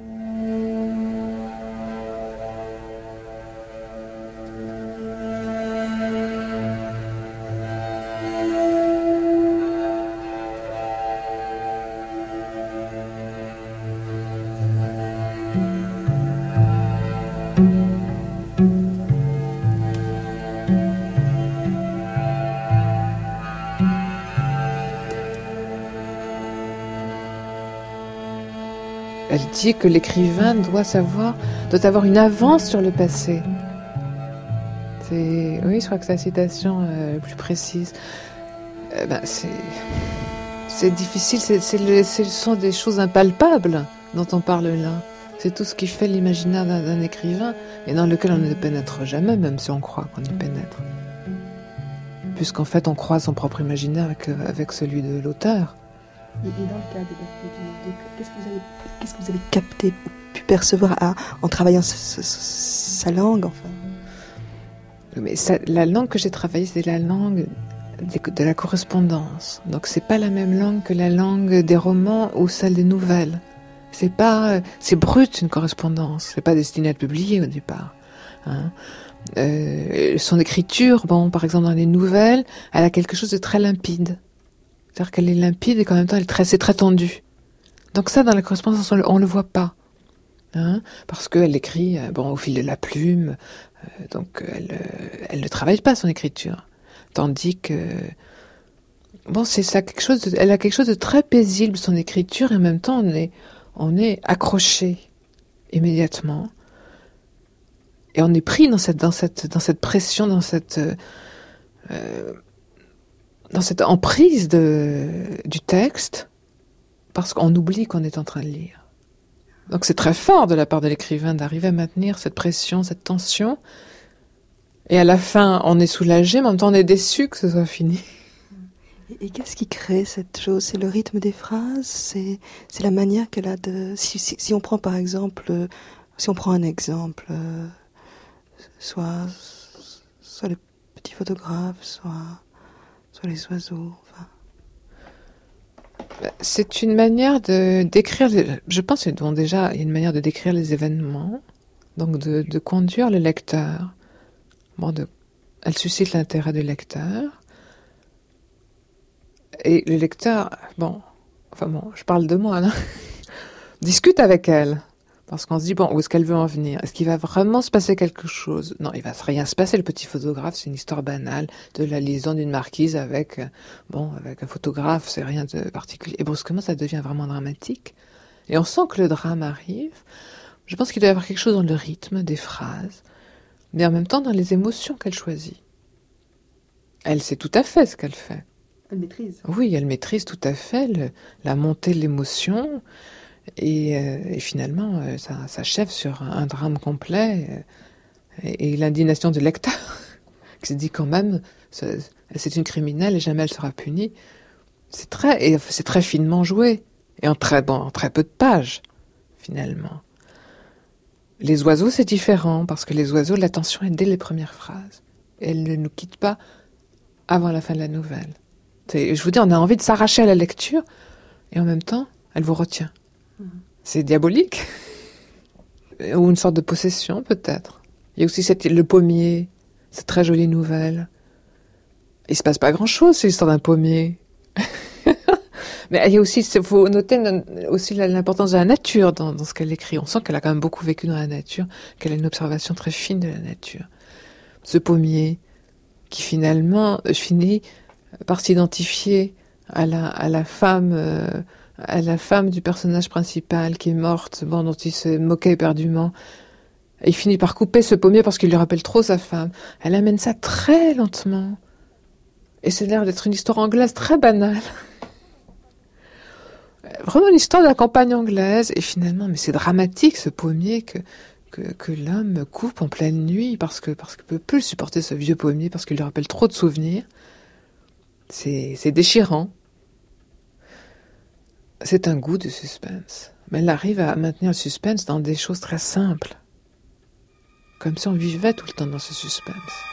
Elle dit que l'écrivain doit savoir, doit avoir une avance sur le passé. C'est, oui, je crois que c'est la citation euh, plus précise. Euh, ben, c'est, c'est difficile, c'est, c'est le, ce sont des choses impalpables dont on parle là. C'est tout ce qui fait l'imaginaire d'un, d'un écrivain et dans lequel on ne pénètre jamais, même si on croit qu'on y pénètre. Puisqu'en fait, on croise son propre imaginaire avec, avec celui de l'auteur. Et dans le cas de, de, de, de, de qu'est-ce que vous avez, qu'est-ce que vous avez capté au percevoir à, en travaillant sa, sa, sa langue, enfin. Mais ça, la langue que j'ai travaillée, c'est la langue de, de la correspondance. Donc c'est pas la même langue que la langue des romans ou celle des nouvelles. C'est pas, c'est brut une correspondance. C'est pas destiné à être publié au départ. Hein. Euh, son écriture, bon, par exemple dans les nouvelles, elle a quelque chose de très limpide. C'est-à-dire qu'elle est limpide et qu'en même temps elle est très, c'est très tendu. Donc ça, dans la correspondance, on le, on le voit pas. Hein, parce qu'elle écrit euh, bon, au fil de la plume, euh, donc elle, euh, elle ne travaille pas son écriture. Tandis que, bon, c'est ça, quelque chose de, elle a quelque chose de très paisible, son écriture, et en même temps, on est, on est accroché immédiatement. Et on est pris dans cette, dans cette, dans cette pression, dans cette, euh, dans cette emprise de, du texte, parce qu'on oublie qu'on est en train de lire. Donc c'est très fort de la part de l'écrivain d'arriver à maintenir cette pression, cette tension. Et à la fin, on est soulagé, mais en même temps, on est déçu que ce soit fini. Et, et qu'est-ce qui crée cette chose? C'est le rythme des phrases? C'est, c'est la manière qu'elle a de... Si, si, si on prend par exemple... Si on prend un exemple... Euh, soit, soit le petit photographe, soit, soit les oiseaux, enfin... C'est une manière de décrire, les, je pense que bon, déjà, il y a une manière de décrire les événements, donc de, de conduire le lecteur. Bon, de, elle suscite l'intérêt du lecteur. Et le lecteur, bon, enfin bon, je parle de moi, là, discute avec elle. Parce qu'on se dit, bon, où est-ce qu'elle veut en venir? Est-ce qu'il va vraiment se passer quelque chose? Non, il va rien se passer. Le petit photographe, c'est une histoire banale de la liaison d'une marquise avec, bon, avec un photographe, c'est rien de particulier. Et brusquement, ça devient vraiment dramatique. Et on sent que le drame arrive. Je pense qu'il doit y avoir quelque chose dans le rythme des phrases, mais en même temps dans les émotions qu'elle choisit. Elle sait tout à fait ce qu'elle fait. Elle maîtrise. Oui, elle maîtrise tout à fait le, la montée de l'émotion. Et, euh, et finalement, euh, ça s'achève sur un, un drame complet euh, et, et l'indignation du lecteur qui se dit quand même, c'est, c'est une criminelle et jamais elle sera punie. C'est très, et c'est très finement joué et en très, bon, en très peu de pages finalement. Les oiseaux, c'est différent parce que les oiseaux, la tension est dès les premières phrases. Elle ne nous quitte pas avant la fin de la nouvelle. C'est, je vous dis, on a envie de s'arracher à la lecture et en même temps, elle vous retient. C'est diabolique. Ou une sorte de possession, peut-être. Il y a aussi cette, le pommier, cette très jolie nouvelle. Il se passe pas grand-chose, c'est l'histoire d'un pommier. Mais il y a aussi, il faut noter aussi l'importance de la nature dans, dans ce qu'elle écrit. On sent qu'elle a quand même beaucoup vécu dans la nature, qu'elle a une observation très fine de la nature. Ce pommier, qui finalement finit par s'identifier à la, à la femme... Euh, à la femme du personnage principal qui est morte, bon, dont il se moquait éperdument. Il finit par couper ce pommier parce qu'il lui rappelle trop sa femme. Elle amène ça très lentement. Et c'est l'air d'être une histoire anglaise très banale. Vraiment une histoire de la campagne anglaise. Et finalement, mais c'est dramatique ce pommier que, que, que l'homme coupe en pleine nuit parce que parce qu'il ne peut plus supporter ce vieux pommier, parce qu'il lui rappelle trop de souvenirs. C'est, c'est déchirant. C'est un goût de suspense. Mais elle arrive à maintenir le suspense dans des choses très simples. Comme si on vivait tout le temps dans ce suspense.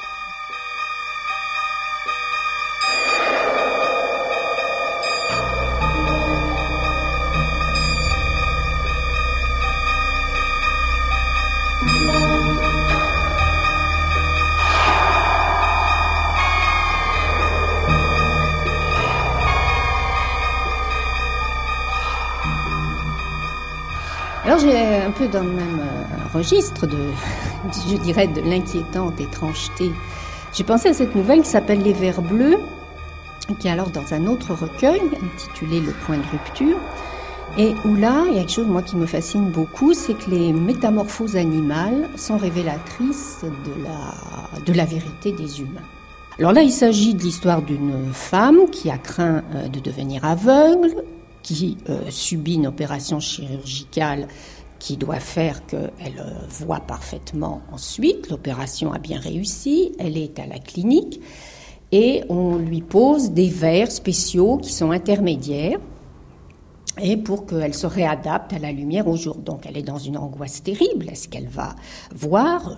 Alors j'ai un peu dans le même euh, registre de, je dirais, de l'inquiétante étrangeté. J'ai pensé à cette nouvelle qui s'appelle Les Vers Bleus, qui est alors dans un autre recueil intitulé Le Point de Rupture, et où là, il y a quelque chose moi qui me fascine beaucoup, c'est que les métamorphoses animales sont révélatrices de la, de la vérité des humains. Alors là, il s'agit de l'histoire d'une femme qui a craint euh, de devenir aveugle, qui euh, subit une opération chirurgicale qui doit faire qu'elle euh, voit parfaitement ensuite. L'opération a bien réussi, elle est à la clinique et on lui pose des verres spéciaux qui sont intermédiaires et pour qu'elle se réadapte à la lumière au jour. Donc elle est dans une angoisse terrible. Est-ce qu'elle va voir ?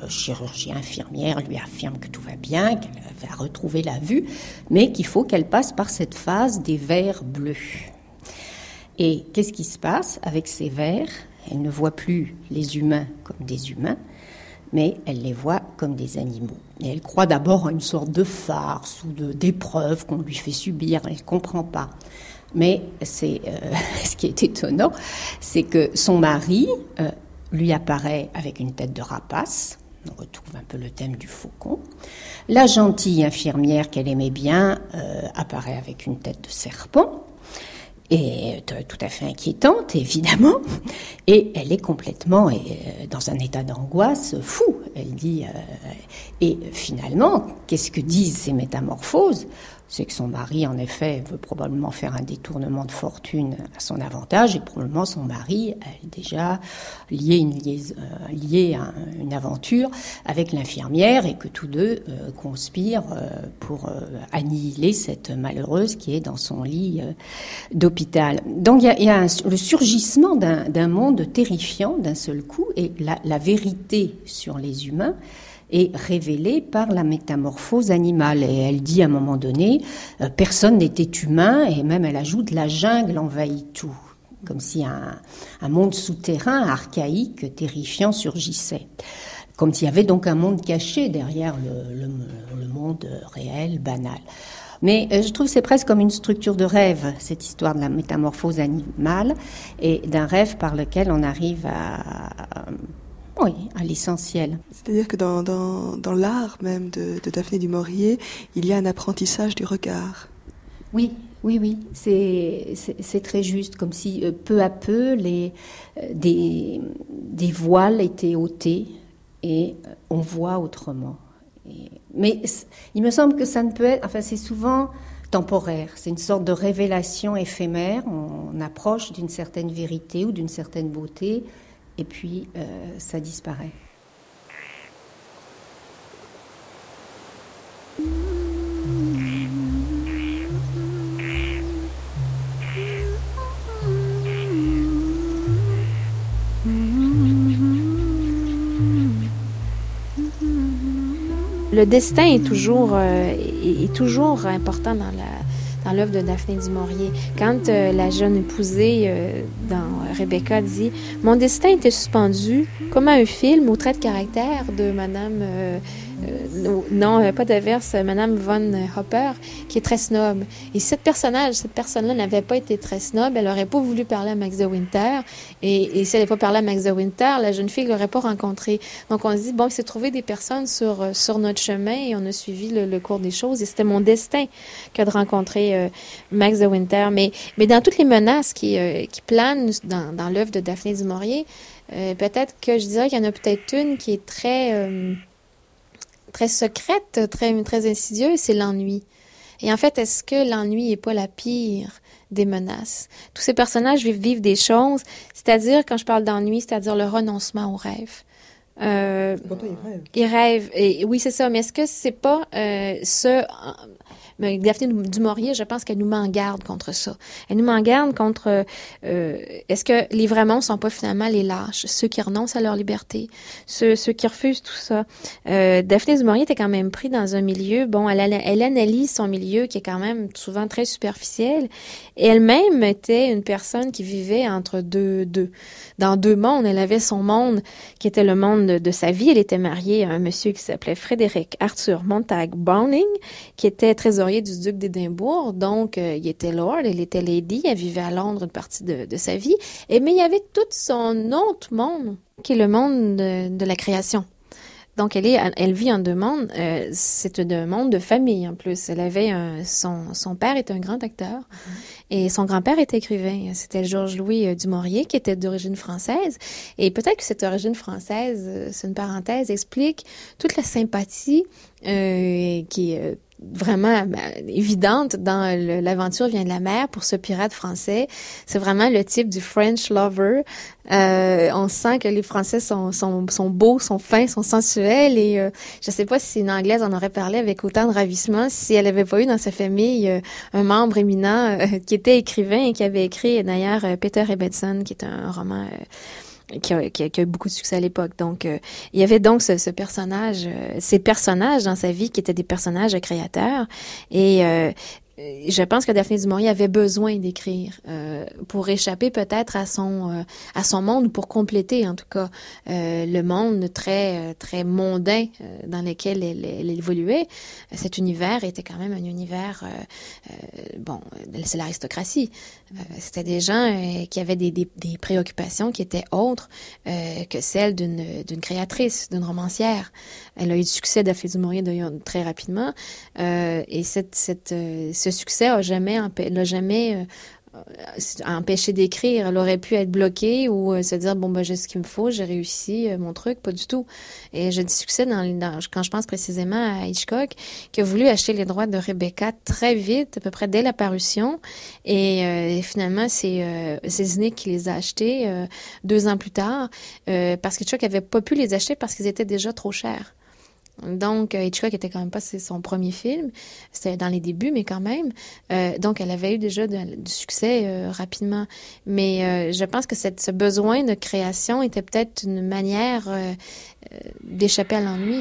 Le chirurgien, infirmière lui affirme que tout va bien, qu'elle va retrouver la vue, mais qu'il faut qu'elle passe par cette phase des vers bleus. Et qu'est-ce qui se passe avec ces vers ? Elle ne voit plus les humains comme des humains, mais elle les voit comme des animaux. Et elle croit d'abord à une sorte de farce ou de, d'épreuve qu'on lui fait subir, elle ne comprend pas. Mais c'est, euh, ce qui est étonnant, c'est que son mari euh, lui apparaît avec une tête de rapace. On retrouve un peu le thème du faucon. La gentille infirmière qu'elle aimait bien euh, apparaît avec une tête de serpent. Et euh, tout à fait inquiétante, évidemment. Et elle est complètement euh, dans un état d'angoisse fou. Elle dit... Euh, et finalement, qu'est-ce que disent ces métamorphoses ? C'est que son mari, en effet, veut probablement faire un détournement de fortune à son avantage, et probablement son mari a déjà lié une, liaison, euh, lié à une aventure avec l'infirmière, et que tous deux euh, conspirent euh, pour euh, annihiler cette malheureuse qui est dans son lit euh, d'hôpital. Donc il y a, y a un, le surgissement d'un, d'un monde terrifiant d'un seul coup, et la, la vérité sur les humains est révélée par la métamorphose animale. Et elle dit à un moment donné, euh, personne n'était humain, et même elle ajoute, la jungle envahit tout. Comme si un, un monde souterrain, archaïque, terrifiant surgissait. Comme s'il y avait donc un monde caché derrière le, le, le monde réel, banal. Mais euh, je trouve que c'est presque comme une structure de rêve, cette histoire de la métamorphose animale, et d'un rêve par lequel on arrive à... à Oui, à l'essentiel. C'est-à-dire que dans, dans, dans l'art même de, de Daphné du Maurier, il y a un apprentissage du regard. Oui, oui, oui, c'est, c'est, c'est très juste, comme si euh, peu à peu les, euh, des, des voiles étaient ôtés et euh, on voit autrement. Et, mais il me semble que ça ne peut être... Enfin, c'est souvent temporaire, c'est une sorte de révélation éphémère, on, on approche d'une certaine vérité ou d'une certaine beauté, et puis euh, ça disparaît. Le destin est toujours, euh, est, est toujours important dans la dans l'œuvre de Daphné du Maurier. Quand euh, la jeune épousée euh, dans Rebecca dit « Mon destin était suspendu comme un film au trait de caractère de Madame... Euh, euh, non, euh, pas de verse, Madame von Hopper, qui est très snob. Et cette personnage, cette personne-là n'avait pas été très snob, elle n'aurait pas voulu parler à Max de Winter, et, et si elle n'avait pas parlé à Max de Winter, la jeune fille ne l'aurait pas rencontré. Donc on se dit, bon, il s'est trouvé des personnes sur, sur notre chemin, et on a suivi le, le cours des choses, et c'était mon destin que de rencontrer euh, Max de Winter. Mais, mais dans toutes les menaces qui, euh, qui planent dans, dans l'œuvre de Daphné du Maurier, euh, peut-être que je dirais qu'il y en a peut-être une qui est très... Euh, très secrète, très, très insidieuse, c'est l'ennui. Et en fait, est-ce que l'ennui n'est pas la pire des menaces? Tous ces personnages vivent, vivent des choses, c'est-à-dire, quand je parle d'ennui, c'est-à-dire le renoncement au rêve. Euh, Pourtant, ils rêvent. Ils rêvent. Et, oui, c'est ça. Mais est-ce que c'est pas euh, ce... Mais Daphné du Maurier, je pense qu'elle nous met en garde contre ça. Elle nous met en garde contre... Euh, est-ce que les vrais monstres sont pas finalement les lâches, ceux qui renoncent à leur liberté, ceux, ceux qui refusent tout ça? Euh, Daphné du Maurier était quand même pris dans un milieu... Bon, elle, elle analyse son milieu qui est quand même souvent très superficiel. Et elle-même était une personne qui vivait entre deux, deux. Dans deux mondes. Elle avait son monde qui était le monde de, de sa vie. Elle était mariée à un monsieur qui s'appelait Frédéric Arthur Montague Browning, qui était trésorier du duc d'Édimbourg, donc euh, il était lord, elle était lady, elle vivait à Londres une partie de, de sa vie, et, mais il y avait tout son autre monde, qui est le monde de, de la création. Donc elle, est, elle vit en deux mondes, euh, c'est un monde de famille en plus. Elle avait un, son, son père est un grand acteur, mmh. et son grand-père était écrivain. C'était Georges-Louis du Maurier, qui était d'origine française, et peut-être que cette origine française, c'est une parenthèse, explique toute la sympathie euh, qui, euh, vraiment ben, évidente dans le, l'aventure vient de la mer pour ce pirate français. C'est vraiment le type du French lover. Euh, on sent que les Français sont, sont, sont beaux, sont fins, sont sensuels et euh, je sais pas si une Anglaise en aurait parlé avec autant de ravissement si elle avait pas eu dans sa famille euh, un membre éminent euh, qui était écrivain et qui avait écrit d'ailleurs euh, Peter Ibbetson, qui est un roman euh, Qui a, qui, a, qui a eu beaucoup de succès à l'époque. Donc, euh, il y avait donc ce, ce personnage, euh, ces personnages dans sa vie qui étaient des personnages créateurs. Et euh, je pense que Daphné du Maurier avait besoin d'écrire euh, pour échapper peut-être à son euh, à son monde ou pour compléter en tout cas euh, le monde très très mondain euh, dans lequel elle, elle évoluait. Cet univers était quand même un univers euh, euh, bon, c'est l'aristocratie. Euh, c'était des gens euh, qui avaient des, des des préoccupations qui étaient autres euh, que celles d'une d'une créatrice, d'une romancière. Elle a eu du succès, Daphné du Maurier d'ailleurs très rapidement euh, et cette cette euh, ce succès a jamais empê- l'a jamais euh, empêché d'écrire. Elle aurait pu être bloquée ou euh, se dire bon ben j'ai ce qu'il me faut, j'ai réussi euh, mon truc, pas du tout. Et j'ai du succès dans, dans quand je pense précisément à Hitchcock qui a voulu acheter les droits de Rebecca très vite, à peu près dès la parution. Et, euh, et finalement c'est euh, c'est Disney qui les a achetés euh, deux ans plus tard euh, parce que Hitchcock avait pas pu les acheter parce qu'ils étaient déjà trop chers. Donc, Hitchcock était quand même pas son premier film. C'était dans les débuts, mais quand même. Euh, donc, elle avait eu déjà de, du succès euh, rapidement. Mais euh, je pense que cette, ce besoin de création était peut-être une manière euh, euh, d'échapper à l'ennui.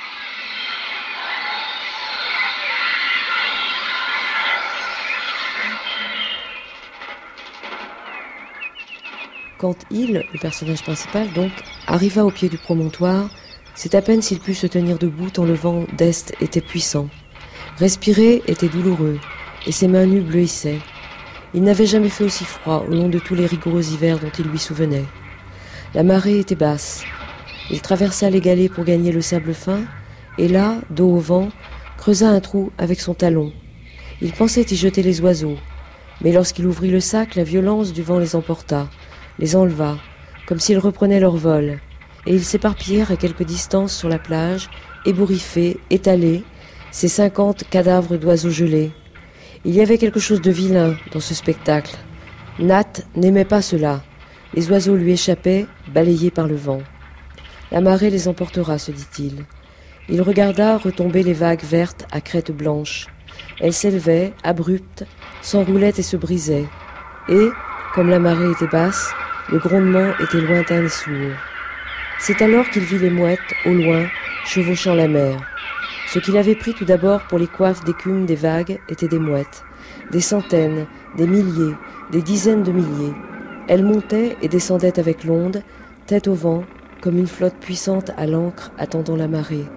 Quand il, le personnage principal, donc, arriva au pied du promontoire, c'est à peine s'il put se tenir debout tant le vent d'est était puissant. Respirer était douloureux, et ses mains nues bleuissaient. Il n'avait jamais fait aussi froid au long de tous les rigoureux hivers dont il lui souvenait. La marée était basse. Il traversa les galets pour gagner le sable fin, et là, dos au vent, creusa un trou avec son talon. Il pensait y jeter les oiseaux, mais lorsqu'il ouvrit le sac, la violence du vent les emporta, les enleva, comme s'ils reprenaient leur vol. Et ils s'éparpillèrent à quelque distance sur la plage, ébouriffés, étalés, ces cinquante cadavres d'oiseaux gelés. Il y avait quelque chose de vilain dans ce spectacle. Nat n'aimait pas cela. Les oiseaux lui échappaient, balayés par le vent. La marée les emportera, se dit-il. Il regarda retomber les vagues vertes à crête blanche. Elles s'élevaient, abruptes, s'enroulaient et se brisaient. Et, comme la marée était basse, le grondement était lointain et sourd. C'est alors qu'il vit les mouettes, au loin, chevauchant la mer. Ce qu'il avait pris tout d'abord pour les coiffes d'écume des vagues étaient des mouettes. Des centaines, des milliers, des dizaines de milliers. Elles montaient et descendaient avec l'onde, tête au vent, comme une flotte puissante à l'ancre attendant la marée.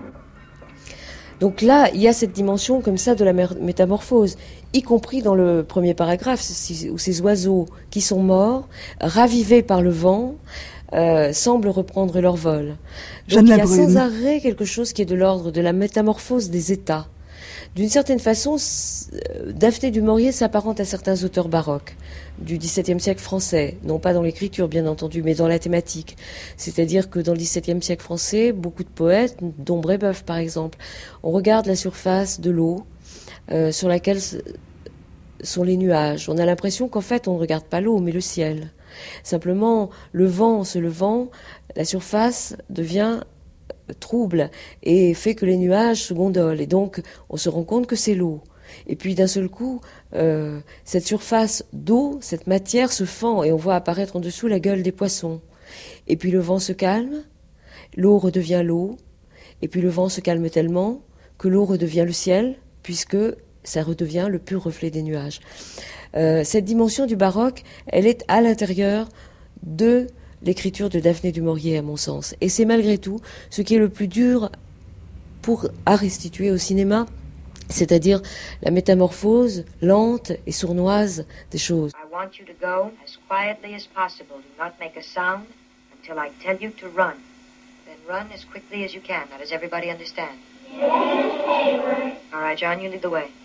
Donc là, il y a cette dimension comme ça de la métamorphose, y compris dans le premier paragraphe, où ces oiseaux qui sont morts, ravivés par le vent, Euh, semblent reprendre leur vol. Donc il y a sans arrêt quelque chose qui est de l'ordre de la métamorphose des états. D'une certaine façon, Daphné du Maurier s'apparente à certains auteurs baroques du dix-septième siècle français, non pas dans l'écriture bien entendu, mais dans la thématique. C'est-à-dire que dans le dix-septième siècle français, beaucoup de poètes, dont Brébeuf par exemple, on regarde la surface de l'eau euh, sur laquelle sont les nuages. On a l'impression qu'en fait on ne regarde pas l'eau mais le ciel. Simplement, le vent se levant, la surface devient trouble et fait que les nuages se gondolent. Et donc, on se rend compte que c'est l'eau. Et puis, d'un seul coup, euh, cette surface d'eau, cette matière se fend et on voit apparaître en dessous la gueule des poissons. Et puis, le vent se calme, l'eau redevient l'eau, et puis le vent se calme tellement que l'eau redevient le ciel, puisque ça redevient le pur reflet des nuages. Euh, cette dimension du baroque, elle est à l'intérieur de l'écriture de Daphné du Maurier, à mon sens. Et c'est malgré tout ce qui est le plus dur pour, à restituer au cinéma, c'est-à-dire la métamorphose lente et sournoise des choses. I want you to go as quietly as possible. Do not make a sound until I tell you to run. Then run as quickly as you can. Now, does everybody understand? Yes, Hayward. All right, John, you lead the way.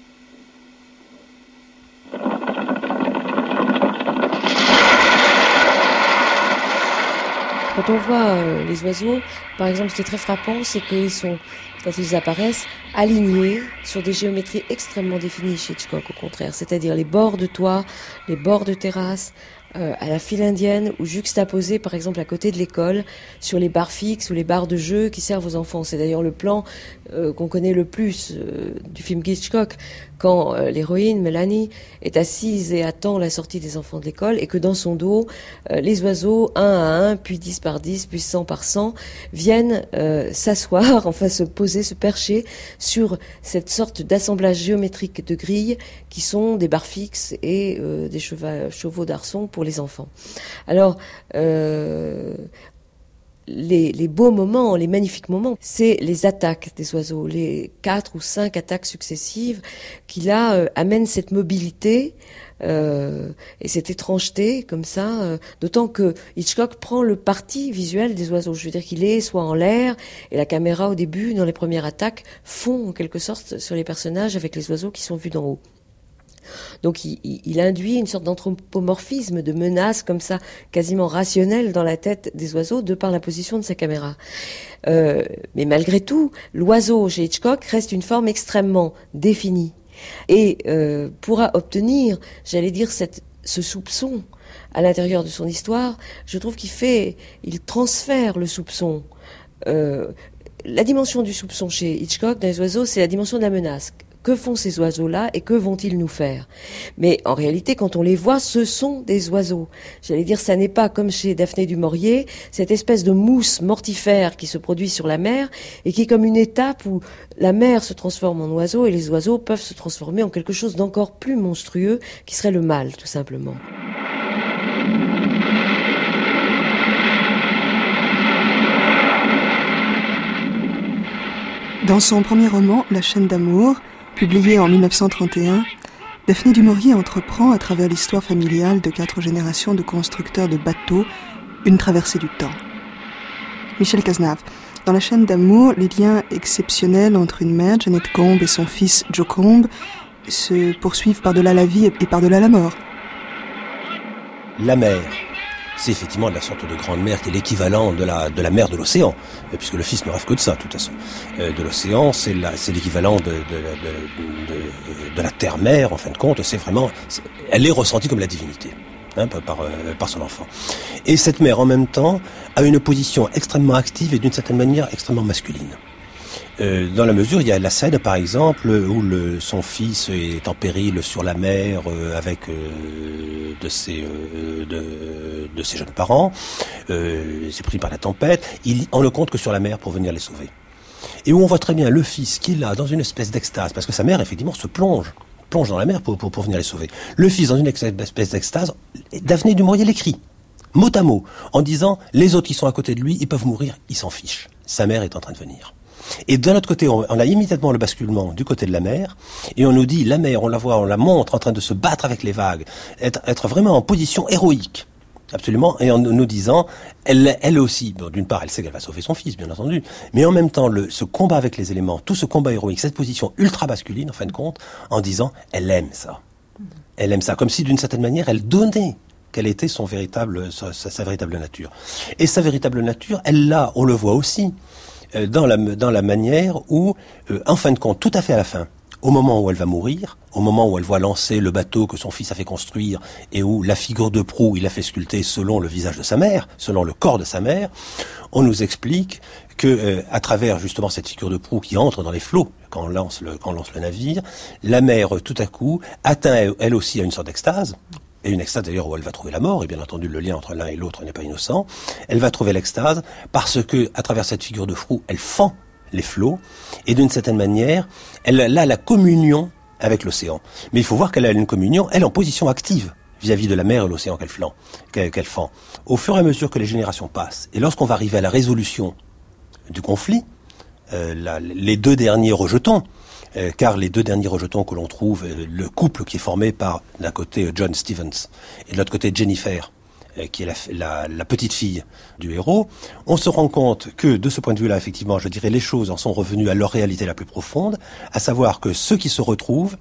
Quand on voit euh, les oiseaux, par exemple, ce qui est très frappant, c'est qu'ils sont quand ils apparaissent, alignés sur des géométries extrêmement définies chez Hitchcock, au contraire. C'est-à-dire les bords de toit, les bords de terrasse, euh, à la file indienne, ou juxtaposés, par exemple, à côté de l'école, sur les barres fixes ou les barres de jeu qui servent aux enfants. C'est d'ailleurs le plan euh, qu'on connaît le plus euh, du film Hitchcock, quand euh, l'héroïne, Melanie, est assise et attend la sortie des enfants de l'école, et que dans son dos, euh, les oiseaux, un à un, puis dix par dix, puis cent par cent, viennent euh, s'asseoir, enfin se poser, se percher sur cette sorte d'assemblage géométrique de grilles qui sont des barres fixes et euh, des chevaux, chevaux d'arçon pour les enfants. Alors, euh, Les, les beaux moments, les magnifiques moments, c'est les attaques des oiseaux, les quatre ou cinq attaques successives qui là euh, amènent cette mobilité euh, et cette étrangeté comme ça, euh, d'autant que Hitchcock prend le parti visuel des oiseaux. Je veux dire qu'il est soit en l'air, et la caméra au début, dans les premières attaques, fond en quelque sorte sur les personnages avec les oiseaux qui sont vus d'en haut. Donc il, il induit une sorte d'anthropomorphisme, de menace comme ça, quasiment rationnelle dans la tête des oiseaux de par la position de sa caméra. Euh, mais malgré tout, l'oiseau chez Hitchcock reste une forme extrêmement définie et euh, pourra obtenir, j'allais dire, cette, ce soupçon à l'intérieur de son histoire. Je trouve qu'il fait, il transfère le soupçon. Euh, la dimension du soupçon chez Hitchcock dans les oiseaux, c'est la dimension de la menace. Que font ces oiseaux-là et que vont-ils nous faire? Mais en réalité, quand on les voit, ce sont des oiseaux. J'allais dire, ça n'est pas comme chez Daphné du Maurier, cette espèce de mousse mortifère qui se produit sur la mer et qui est comme une étape où la mer se transforme en oiseau et les oiseaux peuvent se transformer en quelque chose d'encore plus monstrueux qui serait le mal, tout simplement. Dans son premier roman, La chaîne d'amour, publié en mille neuf cent trente et un, Daphné du Maurier entreprend, à travers l'histoire familiale de quatre générations de constructeurs de bateaux, une traversée du temps. Michel Cazenave, dans La chaîne d'amour, les liens exceptionnels entre une mère, Jeannette Combe, et son fils, Joe Combe, se poursuivent par-delà la vie et par-delà la mort. La mer, c'est effectivement la sorte de grande mer qui est l'équivalent de la, de la mer de l'océan, puisque le fils ne rêve que de ça, de toute façon. Euh, de l'océan, c'est, la, c'est l'équivalent de, de, de, de, de la terre-mer, en fin de compte, c'est vraiment, c'est, elle est ressentie comme la divinité, hein, par, par, par son enfant. Et cette mer, en même temps, a une position extrêmement active et d'une certaine manière extrêmement masculine. Euh, dans la mesure, il y a la scène, par exemple, où le, son fils est en péril sur la mer euh, avec euh, de, ses, euh, de, de ses jeunes parents, euh, c'est pris par la tempête, il, on ne compte que sur la mer pour venir les sauver. Et où on voit très bien le fils qui, là, dans une espèce d'extase, parce que sa mère, effectivement, se plonge, plonge dans la mer pour, pour, pour venir les sauver. Le fils, dans une espèce d'extase, Daphné du Maurier l'écrit, mot à mot, en disant, les autres qui sont à côté de lui, ils peuvent mourir, ils s'en fichent. Sa mère est en train de venir. Et d'un autre côté, on, on a immédiatement le basculement du côté de la mer, et on nous dit, la mer, on la voit, on la montre en train de se battre avec les vagues, être, être vraiment en position héroïque, absolument, et en nous disant, elle, elle aussi, bon, d'une part, elle sait qu'elle va sauver son fils, bien entendu, mais en même temps, le, ce combat avec les éléments, tout ce combat héroïque, cette position ultra masculine, en fin de compte, en disant, elle aime ça. Elle aime ça, comme si d'une certaine manière, elle donnait quelle était son véritable, sa, sa, sa véritable nature. Et sa véritable nature, elle l'a, on le voit aussi, Dans la, dans la manière où, euh, en fin de compte, tout à fait à la fin, au moment où elle va mourir, au moment où elle voit lancer le bateau que son fils a fait construire et où la figure de proue, il a fait sculpter selon le visage de sa mère, selon le corps de sa mère, on nous explique que, euh, à travers justement cette figure de proue qui entre dans les flots quand on lance le, quand on lance le navire, la mère, tout à coup, atteint elle aussi à une sorte d'extase. Et une extase d'ailleurs où elle va trouver la mort, et bien entendu le lien entre l'un et l'autre n'est pas innocent. Elle va trouver l'extase parce que, à travers cette figure de proue, elle fend les flots, et d'une certaine manière, elle a la communion avec l'océan. Mais il faut voir qu'elle a une communion, elle en position active, vis-à-vis de la mer et l'océan qu'elle fend, qu'elle fend. Au fur et à mesure que les générations passent, et lorsqu'on va arriver à la résolution du conflit, euh, la, les deux derniers rejetons, Euh, car les deux derniers rejetons que l'on trouve, euh, le couple qui est formé par, d'un côté, John Stevens, et de l'autre côté, Jennifer, euh, qui est la, la, la petite fille du héros, on se rend compte que, de ce point de vue-là, effectivement, je dirais, les choses en sont revenues à leur réalité la plus profonde, à savoir que ceux qui se retrouvent,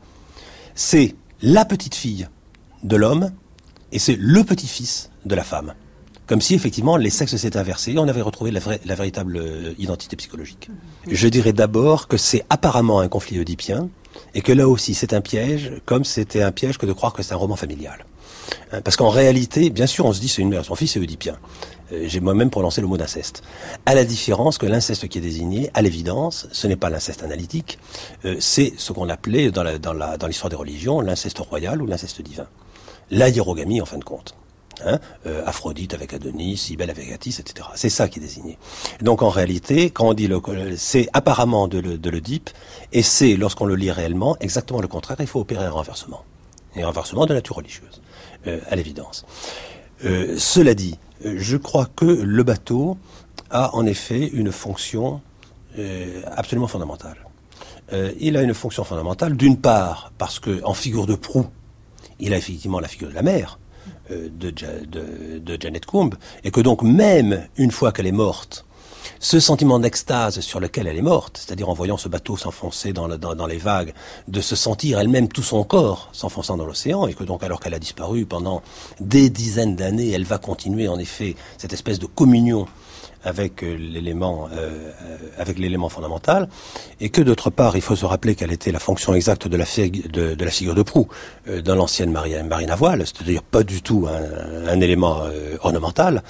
c'est la petite fille de l'homme, et c'est le petit-fils de la femme. Comme si effectivement les sexes s'étaient inversés et on avait retrouvé la, vraie, la véritable euh, identité psychologique. Je dirais d'abord que c'est apparemment un conflit oedipien et que là aussi c'est un piège, comme c'était un piège que de croire que c'est un roman familial. Parce qu'en réalité, bien sûr, on se dit c'est une mère, son fils est oedipien. J'ai moi-même prononcé le mot d'inceste. À la différence que l'inceste qui est désigné, à l'évidence, ce n'est pas l'inceste analytique, euh, c'est ce qu'on appelait dans, la, dans, la, dans l'histoire des religions l'inceste royal ou l'inceste divin. La hiérogamie, en fin de compte. Hein, euh, Aphrodite avec Adonis, Cybèle avec Attis, et cetera. C'est ça qui est désigné. Donc en réalité, quand on dit le, c'est apparemment de, le, de l'Oedipe, et c'est, lorsqu'on le lit réellement, exactement le contraire. Il faut opérer un renversement. Et un renversement de nature religieuse, euh, à l'évidence. Euh, cela dit, je crois que le bateau a en effet une fonction euh, absolument fondamentale. Euh, il a une fonction fondamentale, d'une part, parce que en figure de proue, il a effectivement la figure de la mère, euh, de, de, de Janet Combe, et que donc même une fois qu'elle est morte, ce sentiment d'extase sur lequel elle est morte, c'est-à-dire en voyant ce bateau s'enfoncer dans, le, dans, dans les vagues, de se sentir elle-même tout son corps s'enfonçant dans l'océan, et que donc alors qu'elle a disparu pendant des dizaines d'années, elle va continuer en effet cette espèce de communion avec euh, l'élément, euh, avec l'élément fondamental, et que d'autre part, il faut se rappeler quelle était la fonction exacte de la, fig- de, de la figure de proue euh, dans l'ancienne marine, marine à voile, c'est-à-dire pas du tout un, un élément euh, ornemental,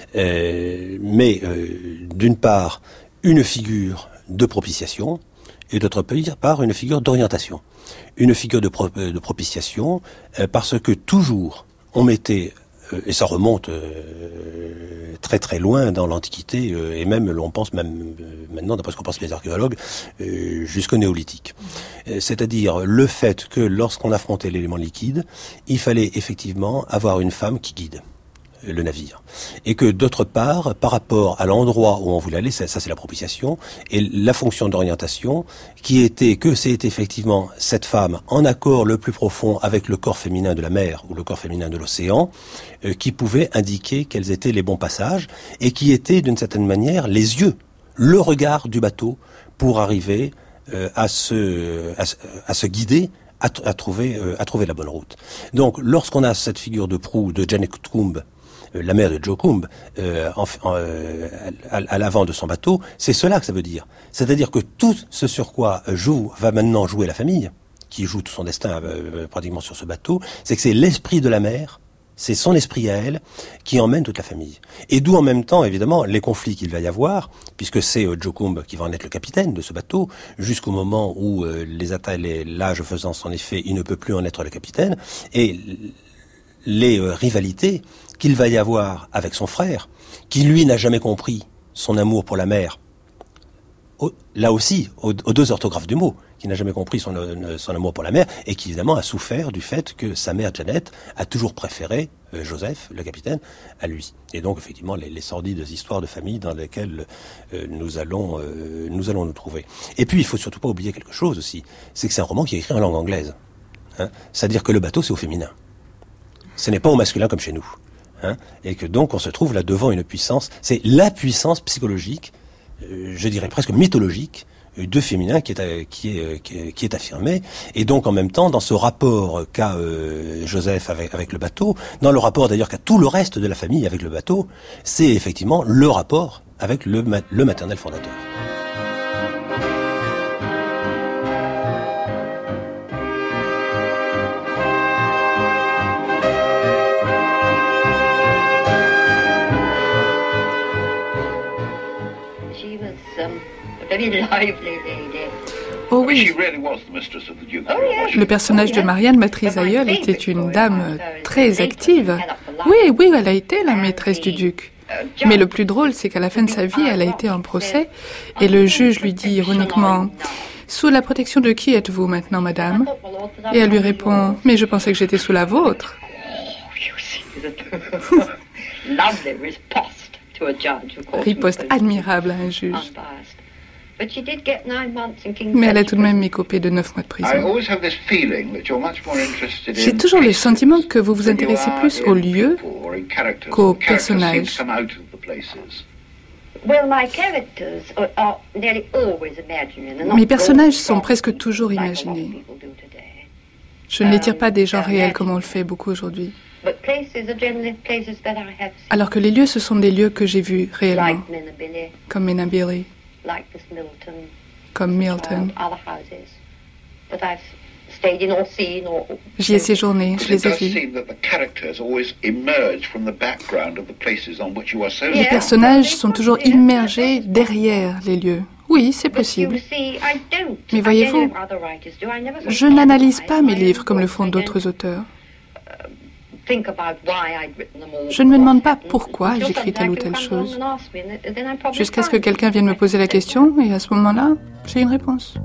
euh, mais euh, d'une part une figure de propitiation, et d'autre part une figure d'orientation, une figure de, pro- de propitiation, euh, parce que toujours on mettait et ça remonte euh, très très loin dans l'Antiquité, euh, et même, on pense même euh, maintenant, d'après ce qu'on pense les archéologues, euh, jusqu'au néolithique. Euh, c'est-à-dire le fait que lorsqu'on affrontait l'élément liquide, il fallait effectivement avoir une femme qui guide le navire. Et que d'autre part, par rapport à l'endroit où on voulait aller, ça, ça c'est la propitiation, et la fonction d'orientation, qui était que c'est effectivement cette femme en accord le plus profond avec le corps féminin de la mer ou le corps féminin de l'océan, euh, qui pouvait indiquer quels étaient les bons passages, et qui étaient d'une certaine manière les yeux, le regard du bateau pour arriver euh, à, se, à, à se guider à, à, trouver, euh, à trouver la bonne route. Donc lorsqu'on a cette figure de proue de Janet Combe, la mère de Joe Combe, euh, en, en, euh, à, à l'avant de son bateau, c'est cela que ça veut dire. C'est-à-dire que tout ce sur quoi joue, va maintenant jouer la famille, qui joue tout son destin euh, pratiquement sur ce bateau, c'est que c'est l'esprit de la mère, c'est son esprit à elle, qui emmène toute la famille. Et d'où en même temps, évidemment, les conflits qu'il va y avoir, puisque c'est euh, Joe Combe qui va en être le capitaine de ce bateau, jusqu'au moment où, euh, les atta- les, l'âge faisant son effet, il ne peut plus en être le capitaine, et les euh, rivalités qu'il va y avoir avec son frère, qui lui n'a jamais compris son amour pour la mère, au, là aussi, aux, aux deux orthographes du mot, qui n'a jamais compris son, son amour pour la mère, et qui évidemment a souffert du fait que sa mère Janet a toujours préféré euh, Joseph, le capitaine, à lui. Et donc effectivement les, les sordides histoires de famille dans lesquelles euh, nous allons euh, nous allons nous trouver. Et puis il faut surtout pas oublier quelque chose aussi, c'est que c'est un roman qui est écrit en langue anglaise, hein, c'est-à-dire que le bateau c'est au féminin, ce n'est pas au masculin comme chez nous. Hein, et que donc on se trouve là devant une puissance, c'est la puissance psychologique, euh, je dirais presque mythologique, euh, de féminin qui est, euh, qui, est, euh, qui, est, qui est affirmé, et donc en même temps dans ce rapport qu'a euh, Joseph avec, avec le bateau, dans le rapport d'ailleurs qu'a tout le reste de la famille avec le bateau, c'est effectivement le rapport avec le, le maternel fondateur. Oh oui. Le personnage de Marianne, maîtrise aïeule, était une dame très active. Oui, oui, elle a été la maîtresse du duc. Mais le plus drôle, c'est qu'à la fin de sa vie, elle a été en procès, et le juge lui dit ironiquement « Sous la protection de qui êtes-vous maintenant, madame ?» Et elle lui répond « Mais je pensais que j'étais sous la vôtre. » Riposte admirable à un juge. Mais elle a tout de même écopé de neuf mois de prison. J'ai toujours le sentiment que vous vous intéressez plus aux lieux qu'aux personnages. Mes personnages sont presque toujours imaginés. Je ne les tire pas des gens réels comme on le fait beaucoup aujourd'hui. Alors que les lieux, ce sont des lieux que j'ai vus réellement, comme Menabili, comme Milton. J'y ai séjourné, je les ai vus. Les personnages sont toujours immergés derrière les lieux. Oui, c'est possible. Mais voyez-vous, je n'analyse pas mes livres comme le font d'autres auteurs. Je ne me demande pas pourquoi j'écris telle ou telle chose, jusqu'à ce que quelqu'un vienne me poser la question, et à ce moment-là, j'ai une réponse.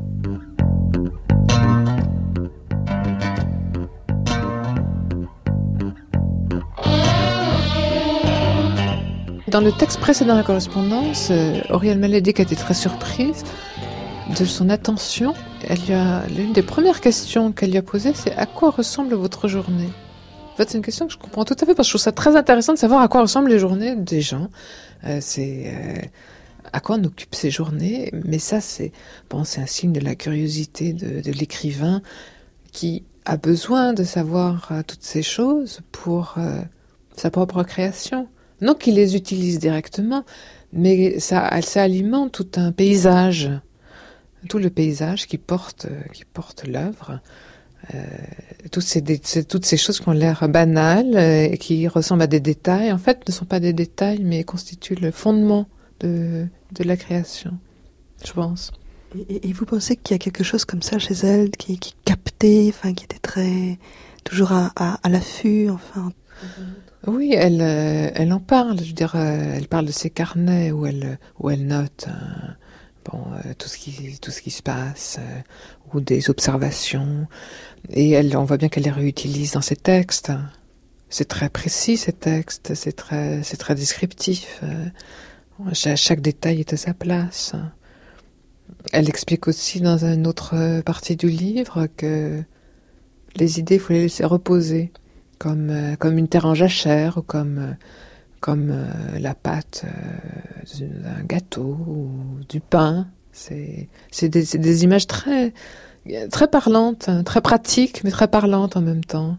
Dans le texte précédent de la correspondance, euh, Auriel Mallet-Dick a été très surprise de son attention. Elle lui a, l'une des premières questions qu'elle lui a posées, c'est « À quoi ressemble votre journée ?» En fait, c'est une question que je comprends tout à fait, parce que je trouve ça très intéressant de savoir à quoi ressemblent les journées des gens. Euh, c'est euh, à quoi on occupe ces journées. Mais ça, c'est, bon, c'est un signe de la curiosité de, de l'écrivain qui a besoin de savoir euh, toutes ces choses pour euh, sa propre création. Non qu'il les utilise directement, mais ça, ça alimente tout un paysage, tout le paysage qui porte, qui porte l'œuvre. Euh, toutes, ces, toutes ces choses qui ont l'air banales et qui ressemblent à des détails, en fait, ne sont pas des détails, mais constituent le fondement de, de la création, je pense. Et, et vous pensez qu'il y a quelque chose comme ça chez elle, qui, qui captait, enfin, qui était très, toujours à, à, à l'affût, enfin. Oui, elle, euh, elle en parle. Je veux dire, euh, elle parle de ses carnets où elle, où elle note euh, bon, euh, tout ce qui, tout ce qui se passe, euh, ou des observations. Et elle, on voit bien qu'elle les réutilise dans ses textes. C'est très précis, ces textes. C'est très, c'est très descriptif. Euh, chaque, chaque détail est à sa place. Elle explique aussi dans une autre partie du livre que les idées, il faut les laisser reposer. Comme, euh, comme une terre en jachère, ou comme, euh, comme euh, la pâte euh, d'un gâteau, ou du pain. C'est, c'est, des, c'est des images très, très parlantes, très pratiques, mais très parlantes en même temps.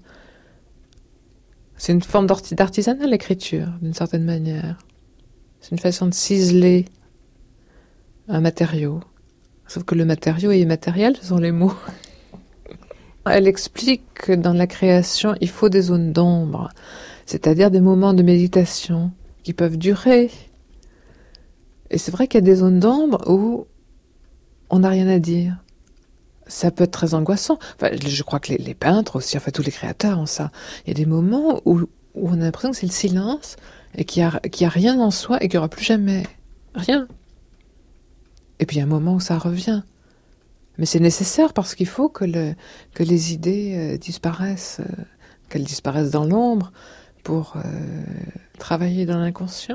C'est une forme d'artisanat, l'écriture, d'une certaine manière. C'est une façon de ciseler un matériau. Sauf que le matériau est immatériel, ce sont les mots. Elle explique que dans la création, il faut des zones d'ombre, c'est-à-dire des moments de méditation qui peuvent durer. Et c'est vrai qu'il y a des zones d'ombre où on n'a rien à dire. Ça peut être très angoissant. Enfin, je crois que les, les peintres aussi, enfin tous les créateurs ont ça. Il y a des moments où, où on a l'impression que c'est le silence et qu'il n'y a, qu'il y a rien en soi et qu'il n'y aura plus jamais rien. Et puis il y a un moment où ça revient. Mais c'est nécessaire parce qu'il faut que, le, que les idées euh, disparaissent, euh, qu'elles disparaissent dans l'ombre pour euh, travailler dans l'inconscient.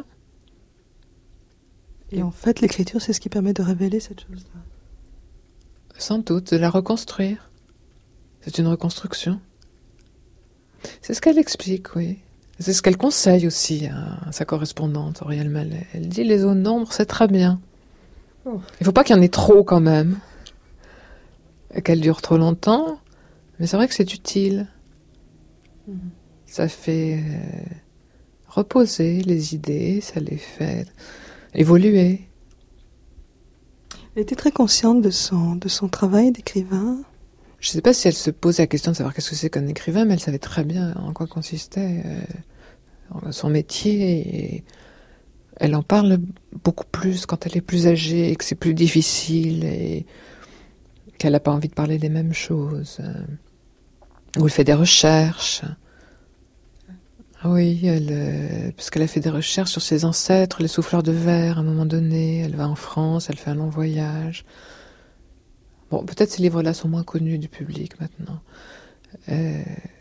Et en fait, l'écriture, c'est ce qui permet de révéler cette chose-là. Sans doute, de la reconstruire. C'est une reconstruction. C'est ce qu'elle explique, oui. C'est ce qu'elle conseille aussi à, à sa correspondante, Auriel Mallet. Elle dit, les zones d'ombre, c'est très bien. Oh. Il ne faut pas qu'il y en ait trop quand même. Qu'elle dure trop longtemps, mais c'est vrai que c'est utile. Mmh. Ça fait euh, reposer les idées, ça les fait évoluer. Elle était très consciente de son, de son travail d'écrivain. Je ne sais pas si elle se posait la question de savoir qu'est-ce que c'est qu'un écrivain, mais elle savait très bien en quoi consistait euh, son métier. Et elle en parle beaucoup plus quand elle est plus âgée et que c'est plus difficile et qu'elle n'a pas envie de parler des mêmes choses, euh, où elle fait des recherches. Oui, elle, euh, parce qu'elle a fait des recherches sur ses ancêtres, les souffleurs de verre, à un moment donné. Elle va en France, elle fait un long voyage. Bon, peut-être ces livres-là sont moins connus du public maintenant. Euh,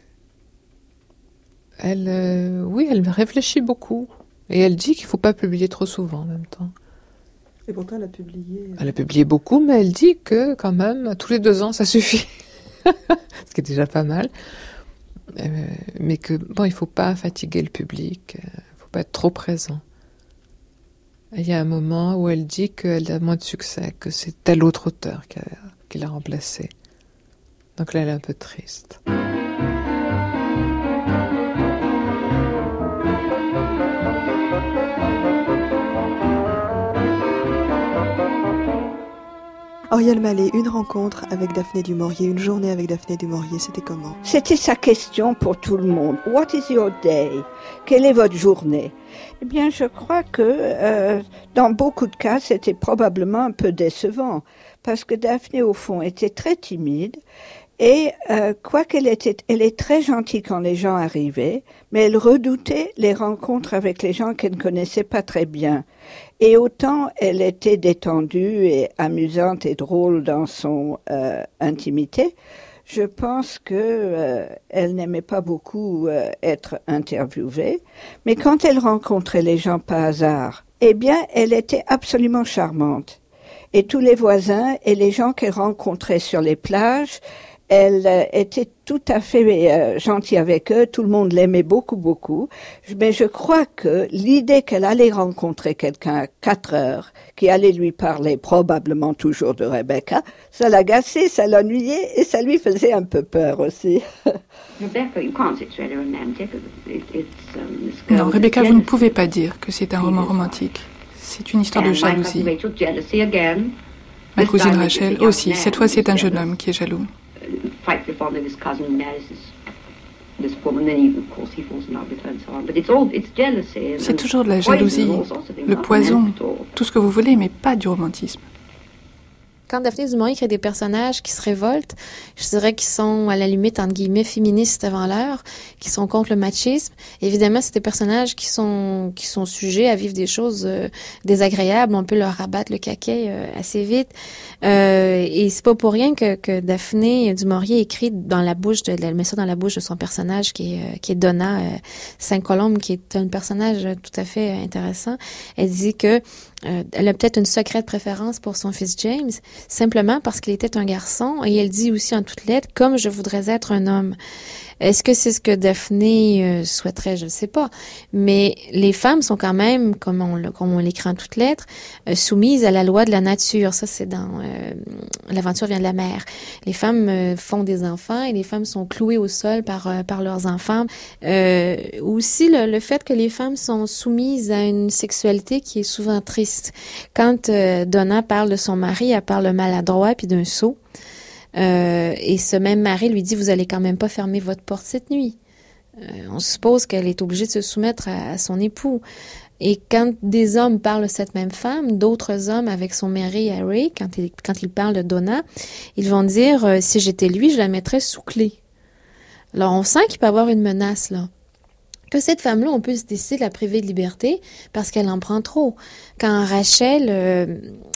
elle, euh, oui, elle réfléchit beaucoup. Et elle dit qu'il ne faut pas publier trop souvent en même temps. Et pourtant, elle a publié... Elle a publié beaucoup, mais elle dit que, quand même, tous les deux ans, ça suffit. Ce qui est déjà pas mal. Euh, mais que, bon, il ne faut pas fatiguer le public. Il ne faut pas être trop présent. Et il y a un moment où elle dit qu'elle a moins de succès, que c'est tel autre auteur qui, a, qui l'a remplacée. Donc là, elle est un peu triste. Auriel Mallet, une rencontre avec Daphné du Maurier, une journée avec Daphné du Maurier, c'était comment? C'était sa question pour tout le monde. What is your day? Quelle est votre journée? Eh bien, je crois que euh, dans beaucoup de cas, c'était probablement un peu décevant, parce que Daphné, au fond, était très timide, et euh, quoiqu'elle était, elle est très gentille quand les gens arrivaient, mais elle redoutait les rencontres avec les gens qu'elle ne connaissait pas très bien. Et autant elle était détendue et amusante et drôle dans son euh, intimité, je pense que euh, elle n'aimait pas beaucoup euh, être interviewée. Mais quand elle rencontrait les gens par hasard, eh bien, elle était absolument charmante. Et tous les voisins et les gens qu'elle rencontrait sur les plages, elle euh, était tout à fait euh, gentille avec eux, tout le monde l'aimait beaucoup, beaucoup. Mais je crois que l'idée qu'elle allait rencontrer quelqu'un à quatre heures, qui allait lui parler probablement toujours de Rebecca, ça l'agaçait, ça l'ennuyait et ça lui faisait un peu peur aussi. Rebecca, you can't say it's really romantic. It, it's, um, this girl Non, Rebecca, vous ne pouvez pas dire que c'est un roman romantique. C'est une histoire de jalousie. Ma cousine Rachel aussi, cette fois c'est un jeune homme qui est jaloux. C'est toujours de la jalousie, le poison, tout ce que vous voulez, mais pas du romantisme. Quand Daphné du Maurier crée des personnages qui se révoltent, je dirais qu'ils sont à la limite, entre guillemets, féministes avant l'heure, qui sont contre le machisme. Évidemment, c'est des personnages qui sont qui sont sujets à vivre des choses euh, désagréables. On peut leur rabattre le caquet euh, assez vite. Euh, et c'est pas pour rien que, que Daphné du Maurier écrit dans la bouche de, elle met ça dans la bouche de son personnage qui est euh, qui est Donna euh, Saint-Colombe, qui est un personnage tout à fait intéressant. Elle dit que Euh, elle a peut-être une secrète préférence pour son fils James, simplement parce qu'il était un garçon, et elle dit aussi en toutes lettres, comme je voudrais être un homme. Est-ce que c'est ce que Daphné euh, souhaiterait? Je ne sais pas. Mais les femmes sont quand même, comme on, comme on l'écrit en toutes lettres, euh, soumises à la loi de la nature. Ça, c'est dans euh, L'aventure vient de la mer. Les femmes euh, font des enfants et les femmes sont clouées au sol par, euh, par leurs enfants. Euh, aussi, le, le fait que les femmes sont soumises à une sexualité qui est souvent triste. Quand euh, Donna parle de son mari, elle parle maladroit puis d'un sot. Euh, et ce même mari lui dit, vous allez quand même pas fermer votre porte cette nuit. Euh, on suppose qu'elle est obligée de se soumettre à, à son époux. Et quand des hommes parlent de cette même femme, d'autres hommes avec son mari Harry, quand ils, quand ils parlent de Donna, ils vont dire, euh, si j'étais lui, je la mettrais sous clé. Alors on sent qu'il peut y avoir une menace là. Que cette femme-là, on peut se décider de la priver de liberté parce qu'elle en prend trop. Quand Rachel euh,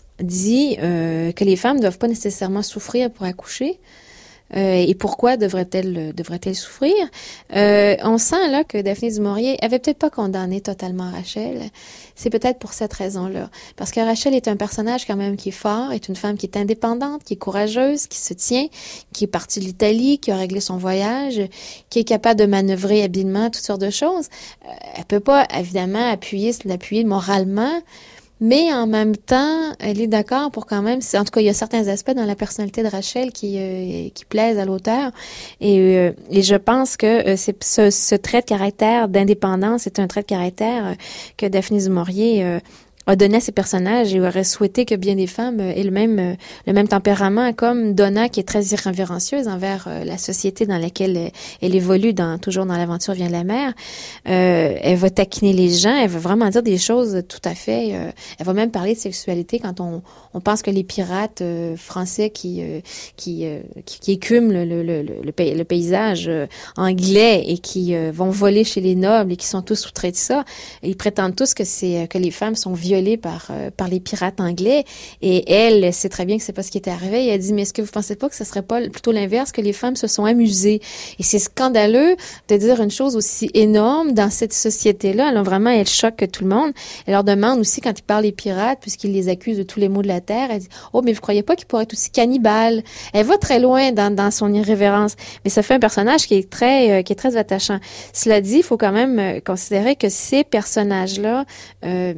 dit euh, que les femmes ne doivent pas nécessairement souffrir pour accoucher, euh, et pourquoi devrait-elle devrait-elle souffrir, euh, on sent là que Daphné du Maurier avait peut-être pas condamné totalement Rachel. C'est peut-être pour cette raison-là. Parce que Rachel est un personnage quand même qui est fort, est une femme qui est indépendante, qui est courageuse, qui se tient, qui est partie de l'Italie, qui a réglé son voyage, qui est capable de manœuvrer habilement toutes sortes de choses. Euh, elle peut pas, évidemment, appuyer, l'appuyer moralement, mais en même temps, elle est d'accord pour quand même... En tout cas, il y a certains aspects dans la personnalité de Rachel qui euh, qui plaisent à l'auteur. Et, euh, et je pense que euh, c'est ce, ce trait de caractère d'indépendance est un trait de caractère euh, que Daphné du Maurier euh, a donné à ses personnages et aurait souhaité que bien des femmes aient le même, euh, le même tempérament, comme Donna, qui est très irrévérencieuse envers euh, la société dans laquelle elle, elle évolue, dans, toujours dans l'aventure vient de la mer. Euh, elle va taquiner les gens, elle va vraiment dire des choses tout à fait... Euh, elle va même parler de sexualité quand on, on pense que les pirates euh, français qui, euh, qui, euh, qui, qui écument le, le, le, le, pays, le paysage euh, anglais et qui euh, vont voler chez les nobles et qui sont tous sous-traités de ça, ils prétendent tous que, c'est, que les femmes sont violées par euh, par les pirates anglais, et elle sait très bien que c'est pas ce qui était arrivé. Elle a dit, mais est-ce que vous pensez pas que ce serait pas plutôt l'inverse, que les femmes se sont amusées? Et c'est scandaleux de dire une chose aussi énorme dans cette société-là. Alors vraiment, elle choque tout le monde. Elle leur demande aussi, quand ils parlent des pirates, puisqu'ils les accusent de tous les maux de la terre, elle dit, oh, mais vous croyez pas qu'ils pourraient être aussi cannibales? Elle va très loin dans dans son irrévérence, mais ça fait un personnage qui est très euh, qui est très attachant. Cela dit, il faut quand même euh, considérer que ces personnages-là, euh,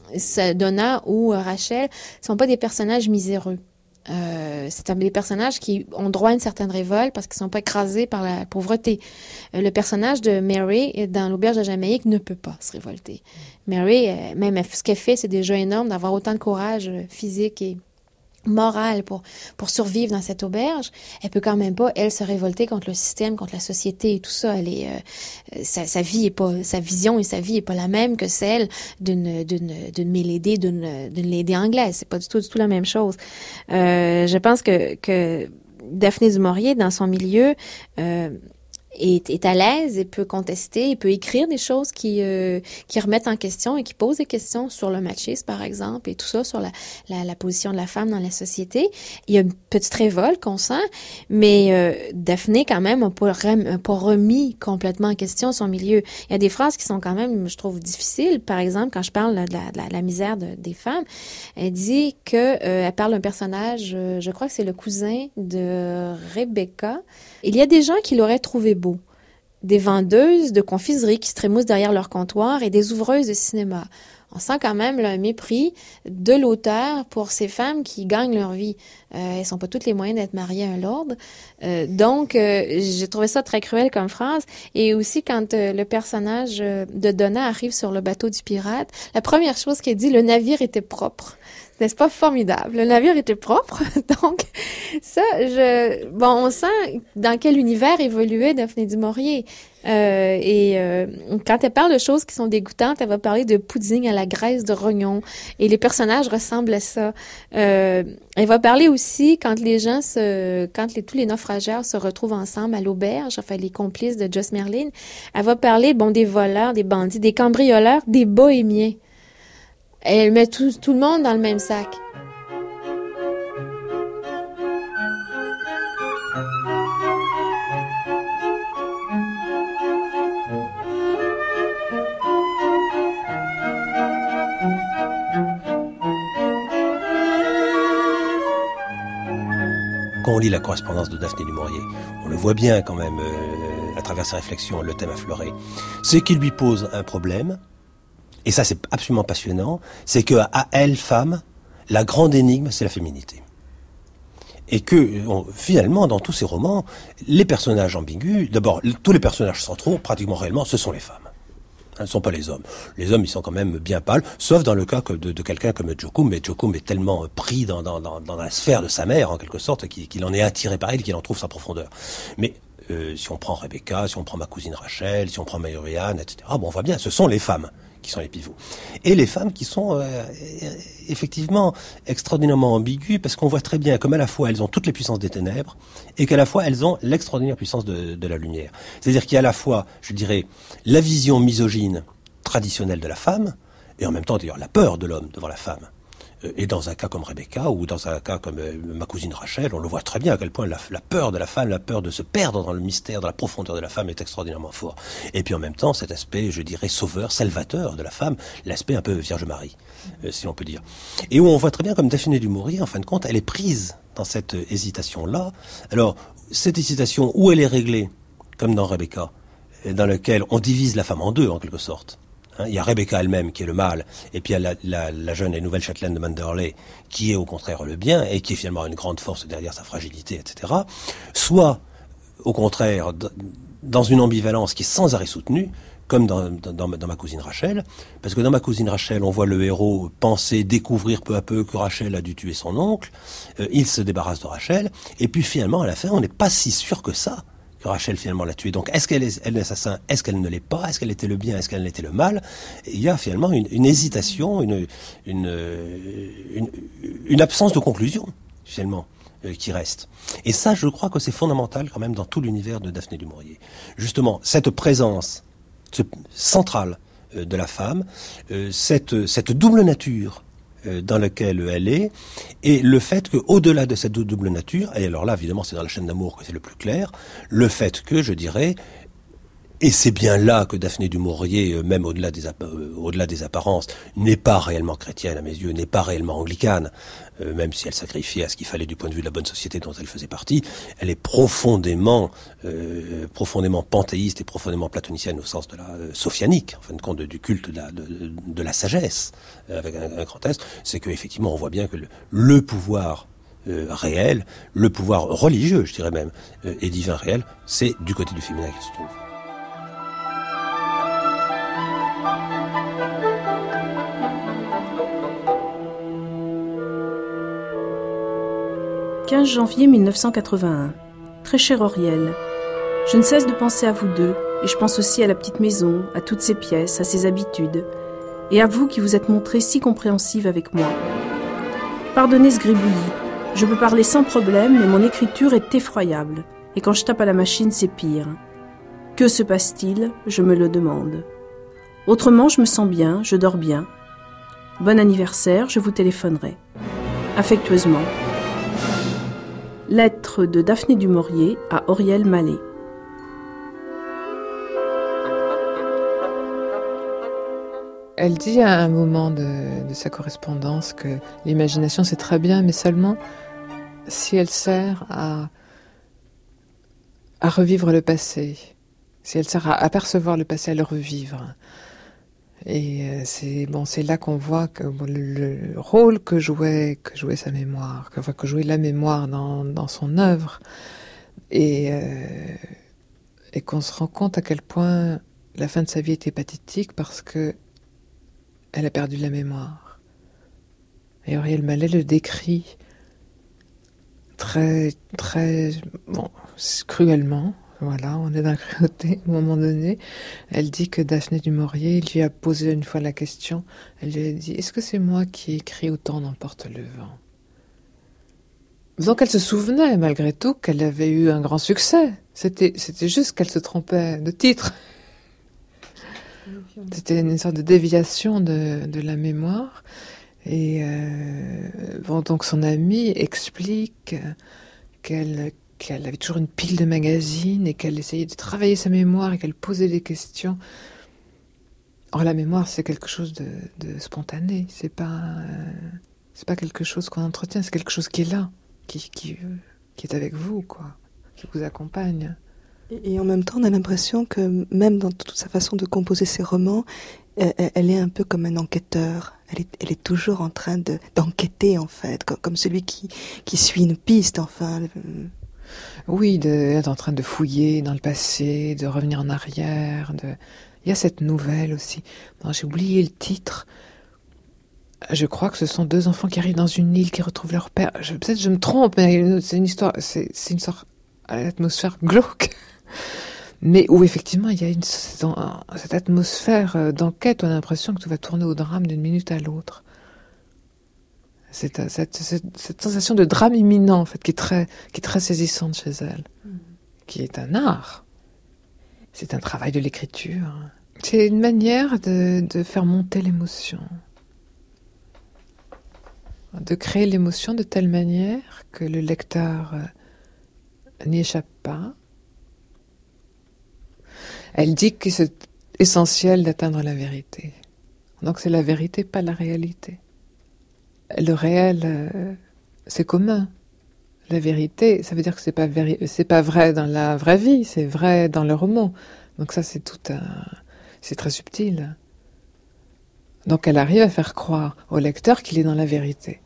Donna ou Rachel, sont pas des personnages miséreux. Euh, c'est des personnages qui ont droit à une certaine révolte parce qu'ils sont pas écrasés par la pauvreté. Euh, le personnage de Mary dans l'auberge de Jamaïque ne peut pas se révolter. Mary, euh, même ce qu'elle fait, c'est déjà énorme d'avoir autant de courage physique et morale pour pour survivre dans cette auberge, elle peut quand même pas elle se révolter contre le système, contre la société et tout ça. Elle est euh, sa, sa vie est pas sa vision et sa vie est pas la même que celle d'une d'une d'une Milady, d'une d'une lady anglaise. C'est pas du tout du tout la même chose. Euh, je pense que que Daphné du Maurier dans son milieu euh, Est, est à l'aise et peut contester, et peut écrire des choses qui euh, qui remettent en question et qui posent des questions sur le machisme, par exemple, et tout ça, sur la, la, la position de la femme dans la société. Il y a une petite révolte qu'on sent, mais euh, Daphné, quand même, n'a pas, rem, pas remis complètement en question son milieu. Il y a des phrases qui sont quand même, je trouve, difficiles. Par exemple, quand je parle de la, de la, de la misère de, des femmes, elle dit que euh, elle parle d'un personnage, euh, je crois que c'est le cousin de Rebecca. Il y a des gens qui l'auraient trouvé beau. Des vendeuses de confiserie qui se trémoussent derrière leur comptoir et des ouvreuses de cinéma. On sent quand même là, un mépris de l'auteur pour ces femmes qui gagnent leur vie. Euh, elles n'ont pas toutes les moyens d'être mariées à un lord. Euh, donc, euh, j'ai trouvé ça très cruel comme phrase. Et aussi, quand euh, le personnage de Donna arrive sur le bateau du pirate, la première chose qu'elle dit, le navire était propre. N'est-ce pas formidable? Le navire était propre. Donc, ça, je, bon, on sent dans quel univers évoluait Daphné du Maurier. Euh, et euh, quand elle parle de choses qui sont dégoûtantes, elle va parler de pudding à la graisse de rognon. Et les personnages ressemblent à ça. Euh, elle va parler aussi quand les gens se, quand les, tous les naufrageurs se retrouvent ensemble à l'auberge, enfin les complices de Joss Merlin. Elle va parler, bon, des voleurs, des bandits, des cambrioleurs, des bohémiens. Elle met tout, tout le monde dans le même sac. Quand on lit la correspondance de Daphné du Maurier, on le voit bien quand même, euh, à travers ses réflexions, le thème affleuré. C'est qu'il lui pose un problème, et ça c'est absolument passionnant, c'est qu'à elle, femme, la grande énigme, c'est la féminité. Et que, on, finalement, dans tous ces romans, les personnages ambigus, d'abord, tous les personnages centraux, pratiquement réellement, ce sont les femmes. Ce ne sont pas les hommes. Les hommes, ils sont quand même bien pâles, sauf dans le cas de, de quelqu'un comme Jokum. Mais Jokum est tellement pris dans, dans, dans, dans la sphère de sa mère, en quelque sorte, qu'il, qu'il en est attiré par elle, qu'il en trouve sa profondeur. Mais euh, si on prend Rebecca, si on prend ma cousine Rachel, si on prend Marianne, et cetera, bon, on voit bien, ce sont les femmes qui sont les pivots. Et les femmes qui sont euh, effectivement extraordinairement ambiguës, parce qu'on voit très bien comme à la fois elles ont toutes les puissances des ténèbres, et qu'à la fois elles ont l'extraordinaire puissance de, de la lumière. C'est-à-dire qu'il y a à la fois, je dirais, la vision misogyne traditionnelle de la femme, et en même temps d'ailleurs la peur de l'homme devant la femme. Et dans un cas comme Rebecca, ou dans un cas comme euh, ma cousine Rachel, on le voit très bien à quel point la, la peur de la femme, la peur de se perdre dans le mystère, dans la profondeur de la femme est extraordinairement fort. Et puis en même temps, cet aspect, je dirais, sauveur, salvateur de la femme, l'aspect un peu Vierge Marie, euh, si l'on peut dire. Et où on voit très bien comme Daphné du Maurier, en fin de compte, elle est prise dans cette euh, hésitation-là. Alors, cette hésitation, où elle est réglée, comme dans Rebecca, dans laquelle on divise la femme en deux, en quelque sorte. Il y a Rebecca elle-même qui est le mal, et puis il y a la, la, la jeune et nouvelle châtelaine de Manderley qui est au contraire le bien, et qui est finalement une grande force derrière sa fragilité, et cetera. Soit, au contraire, d- dans une ambivalence qui est sans arrêt soutenue, comme dans, dans, dans ma cousine Rachel, parce que dans ma cousine Rachel, on voit le héros penser, découvrir peu à peu que Rachel a dû tuer son oncle, euh, il se débarrasse de Rachel, et puis finalement, à la fin, on n'est pas si sûr que ça, que Rachel finalement l'a tué. Donc est-ce qu'elle est, elle est l'assassin? Est-ce qu'elle ne l'est pas? Est-ce qu'elle était le bien? Est-ce qu'elle était le mal? Et il y a finalement une, une hésitation, une, une, une, une absence de conclusion, finalement, euh, qui reste. Et ça, je crois que c'est fondamental quand même dans tout l'univers de Daphné du Maurier. Justement, cette présence ce, centrale euh, de la femme, euh, cette, cette double nature dans lequel elle est, et le fait qu'au-delà de cette double nature, et alors là, évidemment, c'est dans la chaîne d'amour que c'est le plus clair, le fait que, je dirais, et c'est bien là que Daphné du Maurier, même au-delà des, euh, au-delà des apparences, n'est pas réellement chrétienne à mes yeux, n'est pas réellement anglicane, euh, même si elle sacrifiait à ce qu'il fallait du point de vue de la bonne société dont elle faisait partie, elle est profondément, euh, profondément panthéiste et profondément platonicienne au sens de la euh, sophianique, en fin de compte, de, du culte de la, de, de la sagesse, euh, avec un, un grand S, c'est qu'effectivement on voit bien que le, le pouvoir euh, réel, le pouvoir religieux, je dirais même, euh, et divin réel, c'est du côté du féminin qu'il se trouve. quinze janvier mille neuf cent quatre-vingt-un. Très cher Auriel, je ne cesse de penser à vous deux, et je pense aussi à la petite maison, à toutes ses pièces, à ses habitudes, et à vous qui vous êtes montrée si compréhensive avec moi. Pardonnez ce gribouillis, je peux parler sans problème, mais mon écriture est effroyable, et quand je tape à la machine, c'est pire. Que se passe-t-il? Je me le demande. Autrement, je me sens bien, je dors bien. Bon anniversaire, je vous téléphonerai. Affectueusement. Lettre de Daphné du Maurier à Auriel Mallet. Elle dit à un moment de, de sa correspondance que l'imagination c'est très bien, mais seulement si elle sert à, à revivre le passé, si elle sert à apercevoir le passé, à le revivre. Et c'est bon, c'est là qu'on voit que bon, le, le rôle que jouait que jouait sa mémoire, que, enfin, que jouait la mémoire dans, dans son œuvre, et, euh, et qu'on se rend compte à quel point la fin de sa vie était pathétique parce que elle a perdu la mémoire. Et Auriel Mallet le décrit très, très, bon, cruellement. Voilà, on est dans la cruauté. À un moment donné, elle dit que Daphné du Maurier lui a posé une fois la question. Elle lui a dit « Est-ce que c'est moi qui ai écrit Autant n'emporte le vent ?» Donc elle se souvenait, malgré tout, qu'elle avait eu un grand succès. C'était, c'était juste qu'elle se trompait de titre. C'était une sorte de déviation de, de la mémoire. Et euh, bon, donc son amie explique qu'elle, qu'elle avait toujours une pile de magazines et qu'elle essayait de travailler sa mémoire et qu'elle posait des questions. Or, la mémoire, c'est quelque chose de, de spontané. C'est pas, euh, c'est pas quelque chose qu'on entretient, c'est quelque chose qui est là, qui, qui, qui est avec vous, quoi, qui vous accompagne. Et en même temps, on a l'impression que même dans toute sa façon de composer ses romans, elle est un peu comme un enquêteur. Elle est, elle est toujours en train de, d'enquêter, en fait, comme celui qui, qui suit une piste, enfin. Oui, de, elle est en train de fouiller dans le passé, de revenir en arrière. De... Il y a cette nouvelle aussi. Non, j'ai oublié le titre. Je crois que ce sont deux enfants qui arrivent dans une île, qui retrouvent leur père. Je, peut-être je me trompe, mais c'est une histoire, c'est, c'est une sorte d'atmosphère glauque. Mais où effectivement il y a une, cette atmosphère d'enquête, on a l'impression que tout va tourner au drame d'une minute à l'autre. C'est cette, cette, cette sensation de drame imminent en fait, qui est très, qui est très saisissante chez elle, mmh. qui est un art. C'est un travail de l'écriture. C'est une manière de, de faire monter l'émotion, de créer l'émotion de telle manière que le lecteur n'y échappe pas. Elle dit que c'est essentiel d'atteindre la vérité. Donc c'est la vérité, pas la réalité. Le réel, euh, c'est commun. La vérité, ça veut dire que c'est pas véri- c'est pas vrai dans la vraie vie, c'est vrai dans le roman. Donc ça, c'est tout un, c'est très subtil. Donc elle arrive à faire croire au lecteur qu'il est dans la vérité.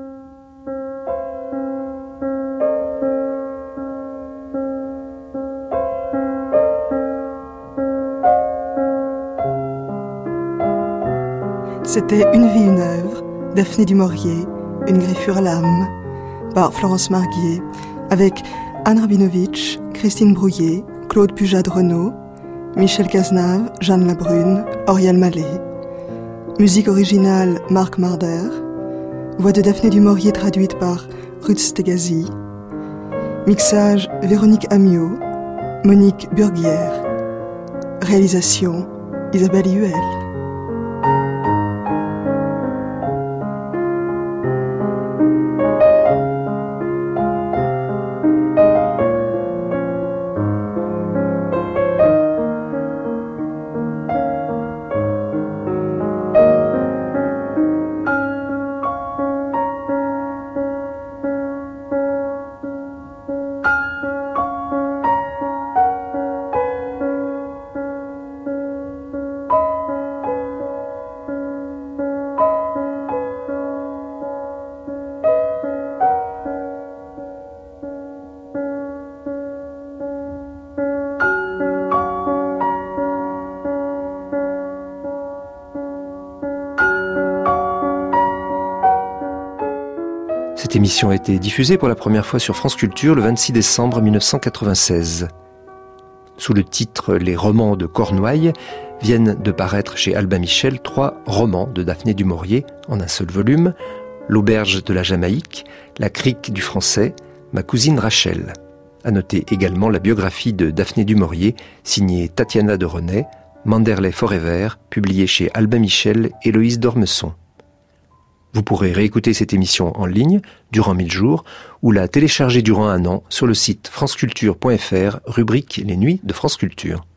C'était Une vie, une œuvre, Daphné du Maurier, Une griffure à l'âme, par Florence Marguier, avec Anne Rabinovitch, Christine Brouillet, Claude Pujade-Renaud, Michel Cazenave, Jeanne Labrune, Auriel Mallet. Musique originale, Marc Marder. Voix de Daphné du Maurier traduite par Ruth Stegazi. Mixage, Véronique Amiot, Monique Burguière. Réalisation, Isabelle Huel. Cette émission a été diffusée pour la première fois sur France Culture le vingt-six décembre mille neuf cent quatre-vingt-seize. Sous le titre « Les romans de Cornouailles », viennent de paraître chez Albin Michel trois romans de Daphné du Maurier en un seul volume, L'auberge de la Jamaïque, La crique du Français, Ma cousine Rachel. À noter également la biographie de Daphné du Maurier, signée Tatiana de René, Manderley Forever, publiée chez Albin Michel et Loïse d'Ormesson. Vous pourrez réécouter cette émission en ligne durant mille jours ou la télécharger durant un an sur le site franceculture point f r, rubrique Les Nuits de France Culture.